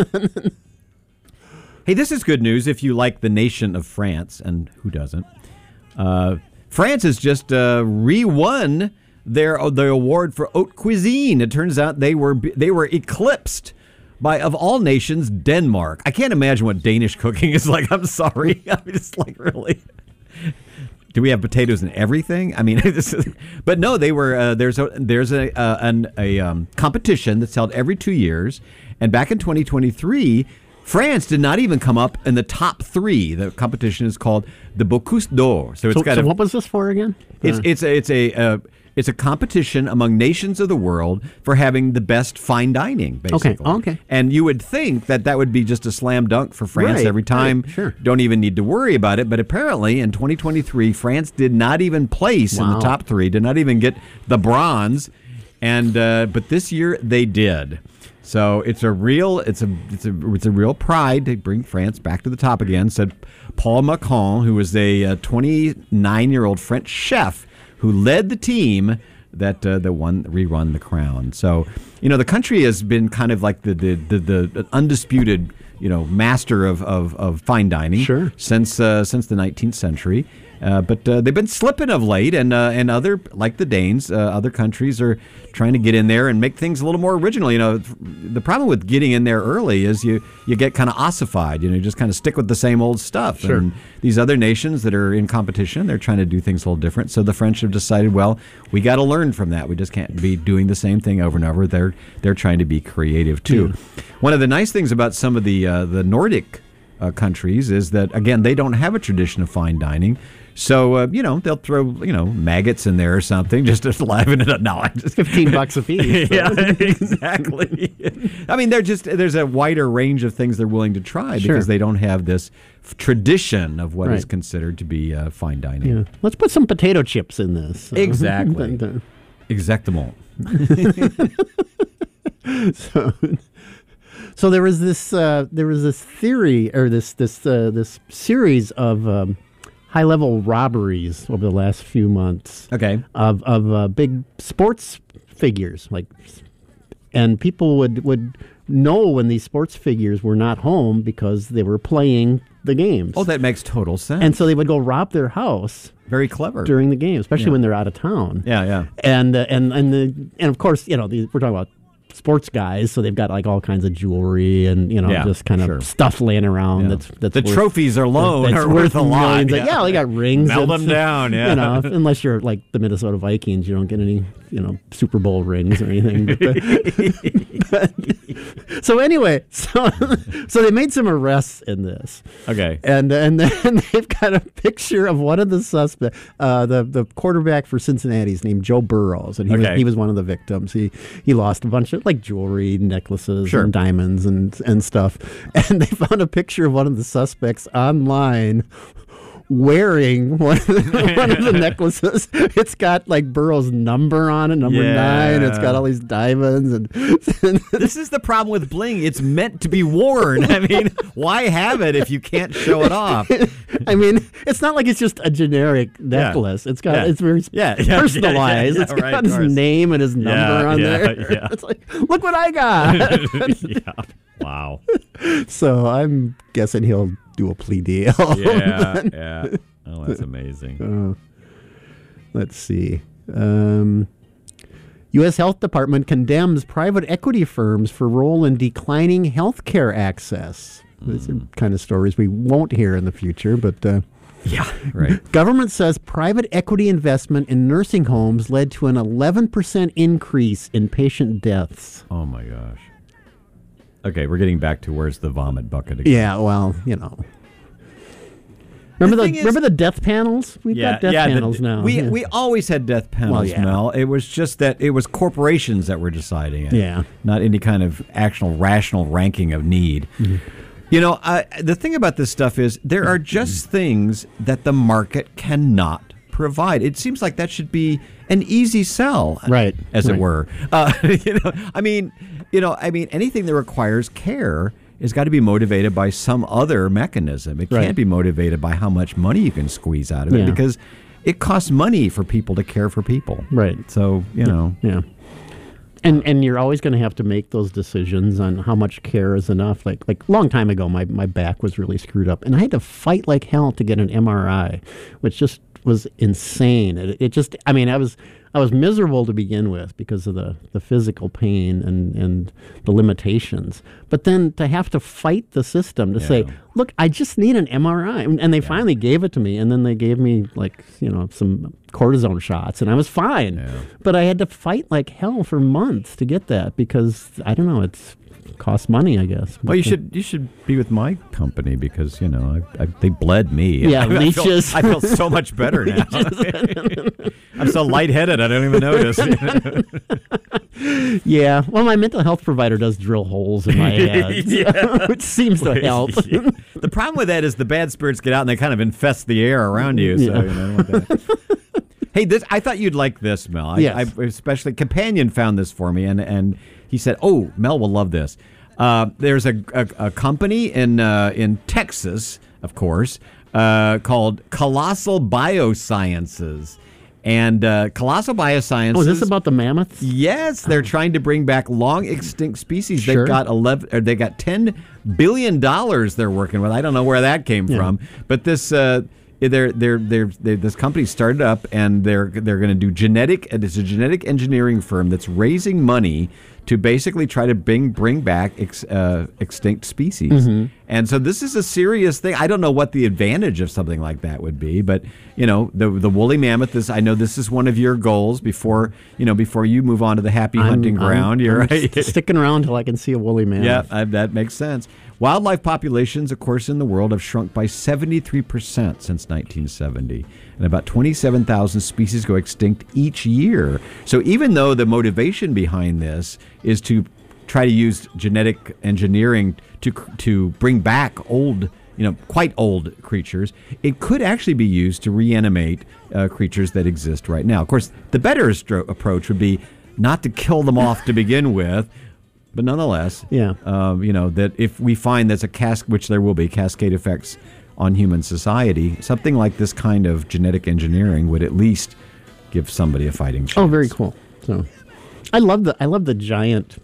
Hey, this is good news if you like the nation of France, and who doesn't? Uh, France has just uh, re-won their uh, the award for haute cuisine. It turns out they were they were eclipsed by, of all nations, Denmark. I can't imagine what Danish cooking is like. I'm sorry. I mean, it's like really. Do we have potatoes in everything? I mean, this is, but no, they were. Uh, there's a there's a uh, an, a um, competition that's held every two years, and back in twenty twenty-three, France did not even come up in the top three. The competition is called the Bocuse d'Or. So it's So, got so a, what was this for again? It's Uh, it's a, it's a uh, it's a competition among nations of the world for having the best fine dining, basically. okay. And you would think that that would be just a slam dunk for France Right, every time. right, sure. Don't even need to worry about it. But apparently, in twenty twenty-three, France did not even place in Wow. the top three. Did not even get the bronze. And uh, but this year they did. So it's a real it's a it's a it's a real pride to bring France back to the top again. Said Paul Macron, who was a twenty-nine-year-old French chef who led the team that uh, that won rerun the crown. So you know the country has been kind of like the the the, the undisputed you know master of, of, of fine dining Sure. since uh, since the nineteenth century. Uh, but uh, they've been slipping of late, and uh, and other like the Danes, uh, other countries are trying to get in there and make things a little more original. You know, the problem with getting in there early is you you get kind of ossified. You know, you just kind of stick with the same old stuff. Sure. And these other nations that are in competition, they're trying to do things a little different. So the French have decided, well, we got to learn from that. We just can't be doing the same thing over and over. They're they're trying to be creative too. Yeah. One of the nice things about some of the uh, the Nordic uh, countries is that again they don't have a tradition of fine dining. So, uh, you know, they'll throw, you know, maggots in there or something just to liven it up. No, I'm just fifteen bucks a piece. So. Yeah, exactly. I mean, they're just, there's a wider range of things they're willing to try Sure. because they don't have this f- tradition of what is Right. considered to be uh, fine dining. Yeah. Let's put some potato chips in this. So. Exactly. But, uh, Exactement. so, so there was this uh, there was this theory or this this uh, this series of um, high level robberies over the last few months. Okay. Of of uh, big sports figures, like, and people would would know when these sports figures were not home because they were playing the games. Oh, that makes total sense. And so they would go rob their house. Very clever. During the game, especially Yeah. when they're out of town. Yeah, yeah. And uh, and and the and of course, you know, the, we're talking about sports guys, so they've got like all kinds of jewelry and you know Yeah, just kind of sure. stuff laying around. Yeah. That's that's The worth- trophies alone that's are worth a lot. millions. Like, Yeah. yeah, they got rings. Melt and- them down, yeah. You know, if- unless you're like the Minnesota Vikings, you don't get any you know Super Bowl rings or anything. But, but- so anyway, so so they made some arrests in this. Okay. And and then they've got a picture of one of the suspects, uh, the the quarterback for Cincinnati is named Joe Burrows, and he Okay. was he was one of the victims. He he lost a bunch of like jewelry, necklaces, Sure. and diamonds and and stuff. And they found a picture of one of the suspects online wearing one of, the, one of the necklaces. It's got like Burrow's number on it, number Yeah. nine. It's got all these diamonds and. This is the problem with bling. It's meant to be worn. I mean, why have it if you can't show it off? I mean, it's not like it's just a generic necklace. It's got Yeah. it's very Yeah, yeah, personalized. yeah, yeah, It's got right, of his course. name and his number Yeah, on yeah, there. yeah. It's like, look what I got. Yeah. Wow. So I'm guessing he'll do a plea deal. Yeah, yeah. Oh, that's amazing. Uh, let's see. Um, U S Health Department condemns private equity firms for role in declining health care access. These are kind of stories we won't hear in the future, but uh, Yeah, right. government says private equity investment in nursing homes led to an eleven percent increase in patient deaths. Oh my gosh. Okay, we're getting back to where's the vomit bucket again. Yeah, well, you know. Remember the, thing is- remember the death panels? We've got death the- panels now. We yeah. we always had death panels, Well, yeah. Mel. It was just that it was corporations that were deciding it. Yeah. Not any kind of actual rational ranking of need. Mm-hmm. You know, I, the thing about this stuff is there are just things that the market cannot provide. It seems like that should be an easy sell, Right, as it right. were. Uh, you know, I mean, you know, I mean, anything that requires care has got to be motivated by some other mechanism. It Right. can't be motivated by how much money you can squeeze out of it Yeah. because it costs money for people to care for people. Right. So, you know. Yeah. And and you're always going to have to make those decisions on how much care is enough. Like like a long time ago, my, my back was really screwed up, and I had to fight like hell to get an M R I, which just was insane. It, it just, I mean, I was I was miserable to begin with because of the, the physical pain and, and the limitations. But then to have to fight the system to say, look, I just need an M R I. And and they finally gave it to me. And then they gave me like, you know, some cortisone shots and I was fine. But I had to fight like hell for months to get that because, I don't know, it's costs money, I guess. Well, you But, uh, should you should be with my company because you know I, I, they bled me. Yeah, I, I feel, leeches. I feel so much better now. I'm so lightheaded, I don't even notice. Yeah, well, my mental health provider does drill holes in my head, Yeah. which seems to help. The problem with that is the bad spirits get out and they kind of infest the air around you. So, Yeah. you know, I don't want that. Hey, this I thought you'd like this, Mel. I, Yes. I, especially Companion found this for me, and and he said, "Oh, Mel will love this." Uh, there's a, a, a company in uh, in Texas, of course, uh, called Colossal Biosciences. And uh, Colossal Biosciences. Oh, is this about the mammoths? Yes, they're trying to bring back long extinct species. Sure. They've got eleven. Or they got ten billion dollars they're working with. I don't know where that came Yeah. from, but this. Uh, They're, they're, they're, they're, this company started up, and they're they're going to do genetic. It's a genetic engineering firm that's raising money to basically try to bring bring back ex, uh, extinct species. Mhm. And so this is a serious thing. I don't know what the advantage of something like that would be, but you know, the the woolly mammoth is. I know this is one of your goals before you know before you move on to the happy I'm- hunting I'm- ground. You're I'm right. st- sticking around till I can see a woolly mammoth. Yeah, I, that makes sense. Wildlife populations, of course, in the world have shrunk by seventy-three percent since nineteen seventy, and about twenty-seven thousand species go extinct each year. So even though the motivation behind this is to try to use genetic engineering to to bring back old, you know, quite old creatures, it could actually be used to reanimate uh, creatures that exist right now. Of course, the better stro- approach would be not to kill them off to begin with. But nonetheless, Yeah. um, you know, that if we find there's a cas- which there will be cascade effects on human society, something like this kind of genetic engineering would at least give somebody a fighting chance. Oh, very cool. So, I love the I love the giant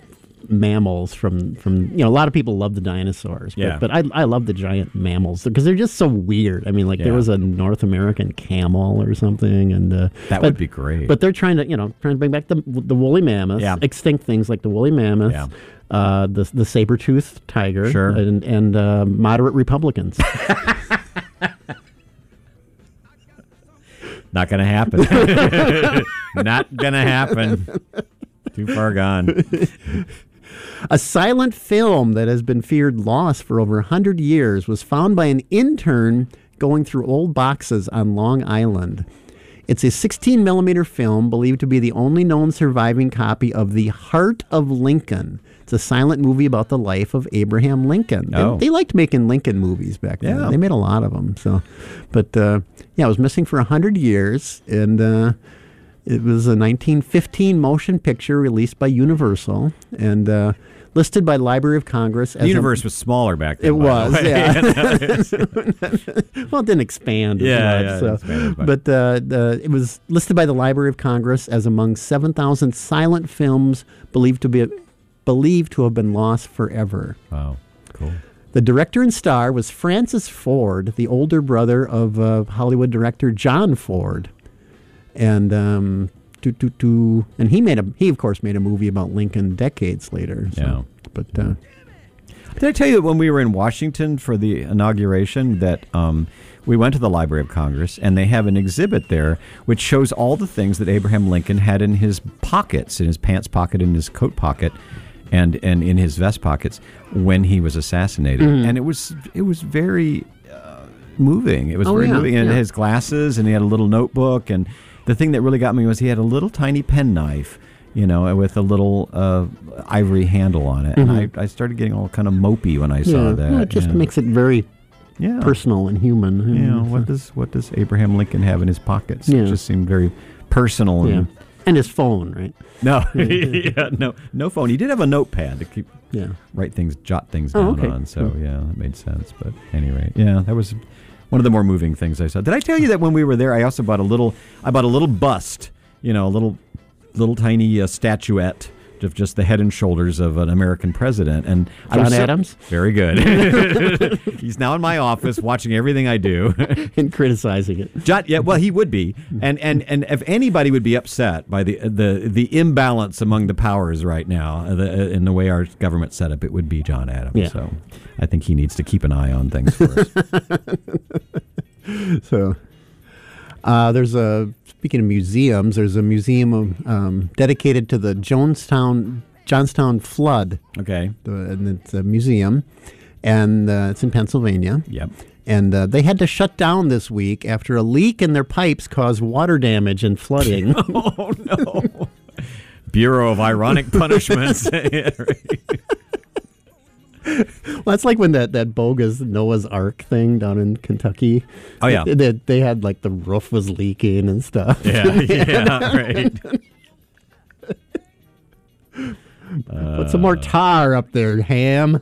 mammals from from you know a lot of people love the dinosaurs, but, Yeah. but I I love the giant mammals because they're just so weird. I mean, like there Yeah. was a North American camel or something, and uh, That but- would be great. But they're trying to you know trying to bring back the the woolly mammoth, Yeah. extinct things like the woolly mammoth. Yeah. Uh, the the saber-toothed tiger, Sure. and and uh, moderate Republicans. Not going to happen. Not going to happen. Too far gone. A silent film that has been feared lost for over one hundred years was found by an intern going through old boxes on Long Island. It's a sixteen millimeter film believed to be the only known surviving copy of The Heart of Lincoln. It's a silent movie about the life of Abraham Lincoln. They- Oh. They, liked making Lincoln movies back then. Yeah. They made a lot of them. So, but uh, yeah, it was missing for one hundred years, and uh, it was a nineteen fifteen motion picture released by Universal and uh, listed by Library of Congress as The a- universe was smaller back then. It by the was, way. yeah. Well, it didn't expand as Yeah, much. yeah, it so. expanded as much. But uh, the, it was listed by the Library of Congress as among seven thousand silent films believed to be believed to have been lost forever. Wow, cool. The director and star was Francis Ford, the older brother of uh, Hollywood director John Ford, and um, doo, doo, doo, and he made a he of course made a movie about Lincoln decades later. So, Yeah. but uh, Did I tell you that when we were in Washington for the inauguration that um, we went to the Library of Congress and they have an exhibit there which shows all the things that Abraham Lincoln had in his pockets, in his pants pocket, in his coat pocket, and, and in his vest pockets when he was assassinated. Mhm. And it was it was very uh, moving. It was Oh, very yeah, moving. And yeah. his glasses, and he had a little notebook. And the thing that really got me was he had a little tiny penknife, you know, with a little uh, ivory handle on it. Mhm. And I, I started getting all kind of mopey when I saw yeah, that. well, it just yeah. makes it very Yeah. personal and human. You know, what does what does Abraham Lincoln have in his pockets? Yeah. It just seemed very personal. Yeah. And And his phone, right? no, yeah, no, no phone. He did have a notepad to keep Yeah. write things, jot things Oh, down okay. on. So yeah, that made sense. But anyway, yeah, that was one of the more moving things I saw. Did I tell you that when we were there, I also bought a little? I bought a little bust. You know, a little, little tiny uh, statuette of just the head and shoulders of an American president. And I John was so- Adams? Very good. He's now in my office watching everything I do. And criticizing it. John, yeah, well, he would be, and and and if anybody would be upset by the the the imbalance among the powers right now, uh, the, in the way our government's set up, it would be John Adams. Yeah. So, I think he needs to keep an eye on things for us. So, uh, there's a speaking of museums, there's a museum of, um, dedicated to the Jonestown Johnstown Flood. Okay. The, and it's a museum, and uh, it's in Pennsylvania. Yep. And uh, they had to shut down this week after a leak in their pipes caused water damage and flooding. Oh, no. Bureau of Ironic Punishments. Well, that's like when that, that bogus Noah's Ark thing down in Kentucky. Oh, yeah. They, they, they had, like, the roof was leaking and stuff. Yeah, yeah, right. Put some more tar up there, Ham.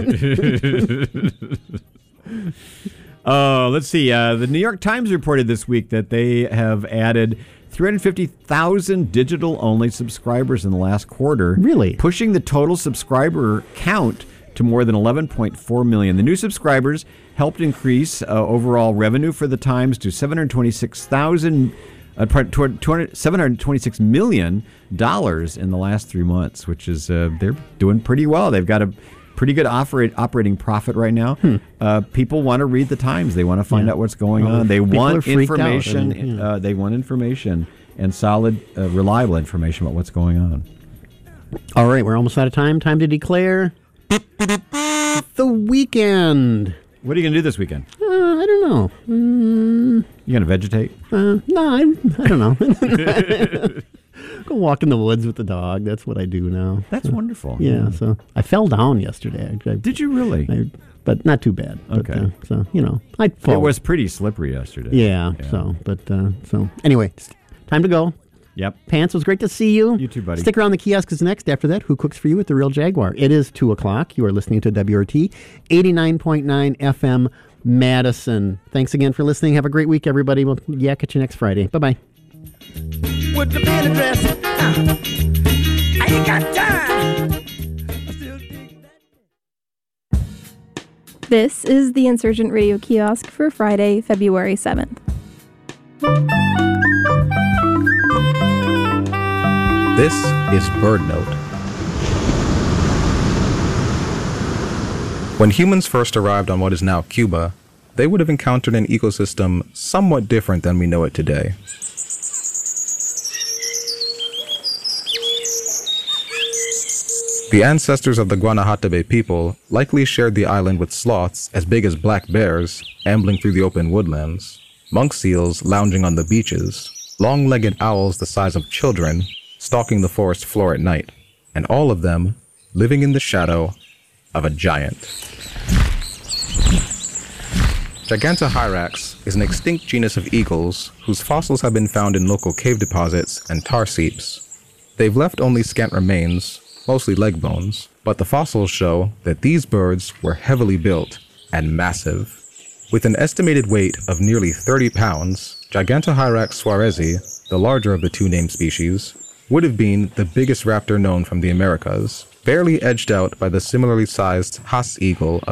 Oh, let's see. Uh, the New York Times reported this week that they have added three hundred fifty thousand digital-only subscribers in the last quarter. Really? Pushing the total subscriber count to more than eleven point four million. The new subscribers helped increase uh, overall revenue for the Times to seven hundred twenty-six thousand, uh, seven hundred twenty-six million dollars in the last three months, which is uh, they're doing pretty well. They've got a pretty good operate, operating profit right now. Hmm. Uh, people want to read the Times. They want to find yeah. out what's going well, on. They want information. I mean, yeah. uh, they want information and solid, uh, reliable information about what's going on. All right, we're almost out of time. Time to declare the weekend. What are you going to do this weekend? Uh, I don't know. Mm, you going to vegetate? Uh, no, I, I don't know. Go walk in the woods with the dog. That's what I do now. That's so, wonderful. Yeah, yeah, so I fell down yesterday. I, I, Did you really? I, but not too bad. Okay. But, uh, so, you know, I'd fall. It was pretty slippery yesterday. Yeah, yeah. so, but, uh, so, anyway, time to go. Yep. Pants, it was great to see you. You too, buddy. Stick around. The kiosk is next. After that, Who Cooks for You with the Real Jaguar. It is two o'clock. You are listening to W R T eighty-nine point nine F M Madison. Thanks again for listening. Have a great week, everybody. We'll yak at you next Friday. Bye-bye. With the penny dress, uh, I ain't got time. This is the Insurgent Radio Kiosk for Friday, February seventh. This is Bird Note. When humans first arrived on what is now Cuba, they would have encountered an ecosystem somewhat different than we know it today. The ancestors of the Guanahatabey people likely shared the island with sloths as big as black bears ambling through the open woodlands, monk seals lounging on the beaches, long-legged owls the size of children stalking the forest floor at night, and all of them living in the shadow of a giant. Gigantohyrax is an extinct genus of eagles whose fossils have been found in local cave deposits and tar seeps. They've left only scant remains, mostly leg bones, but the fossils show that these birds were heavily built and massive. With an estimated weight of nearly thirty pounds, Gigantohyrax suarezi, the larger of the two named species, would have been the biggest raptor known from the Americas, barely edged out by the similarly sized Haas eagle of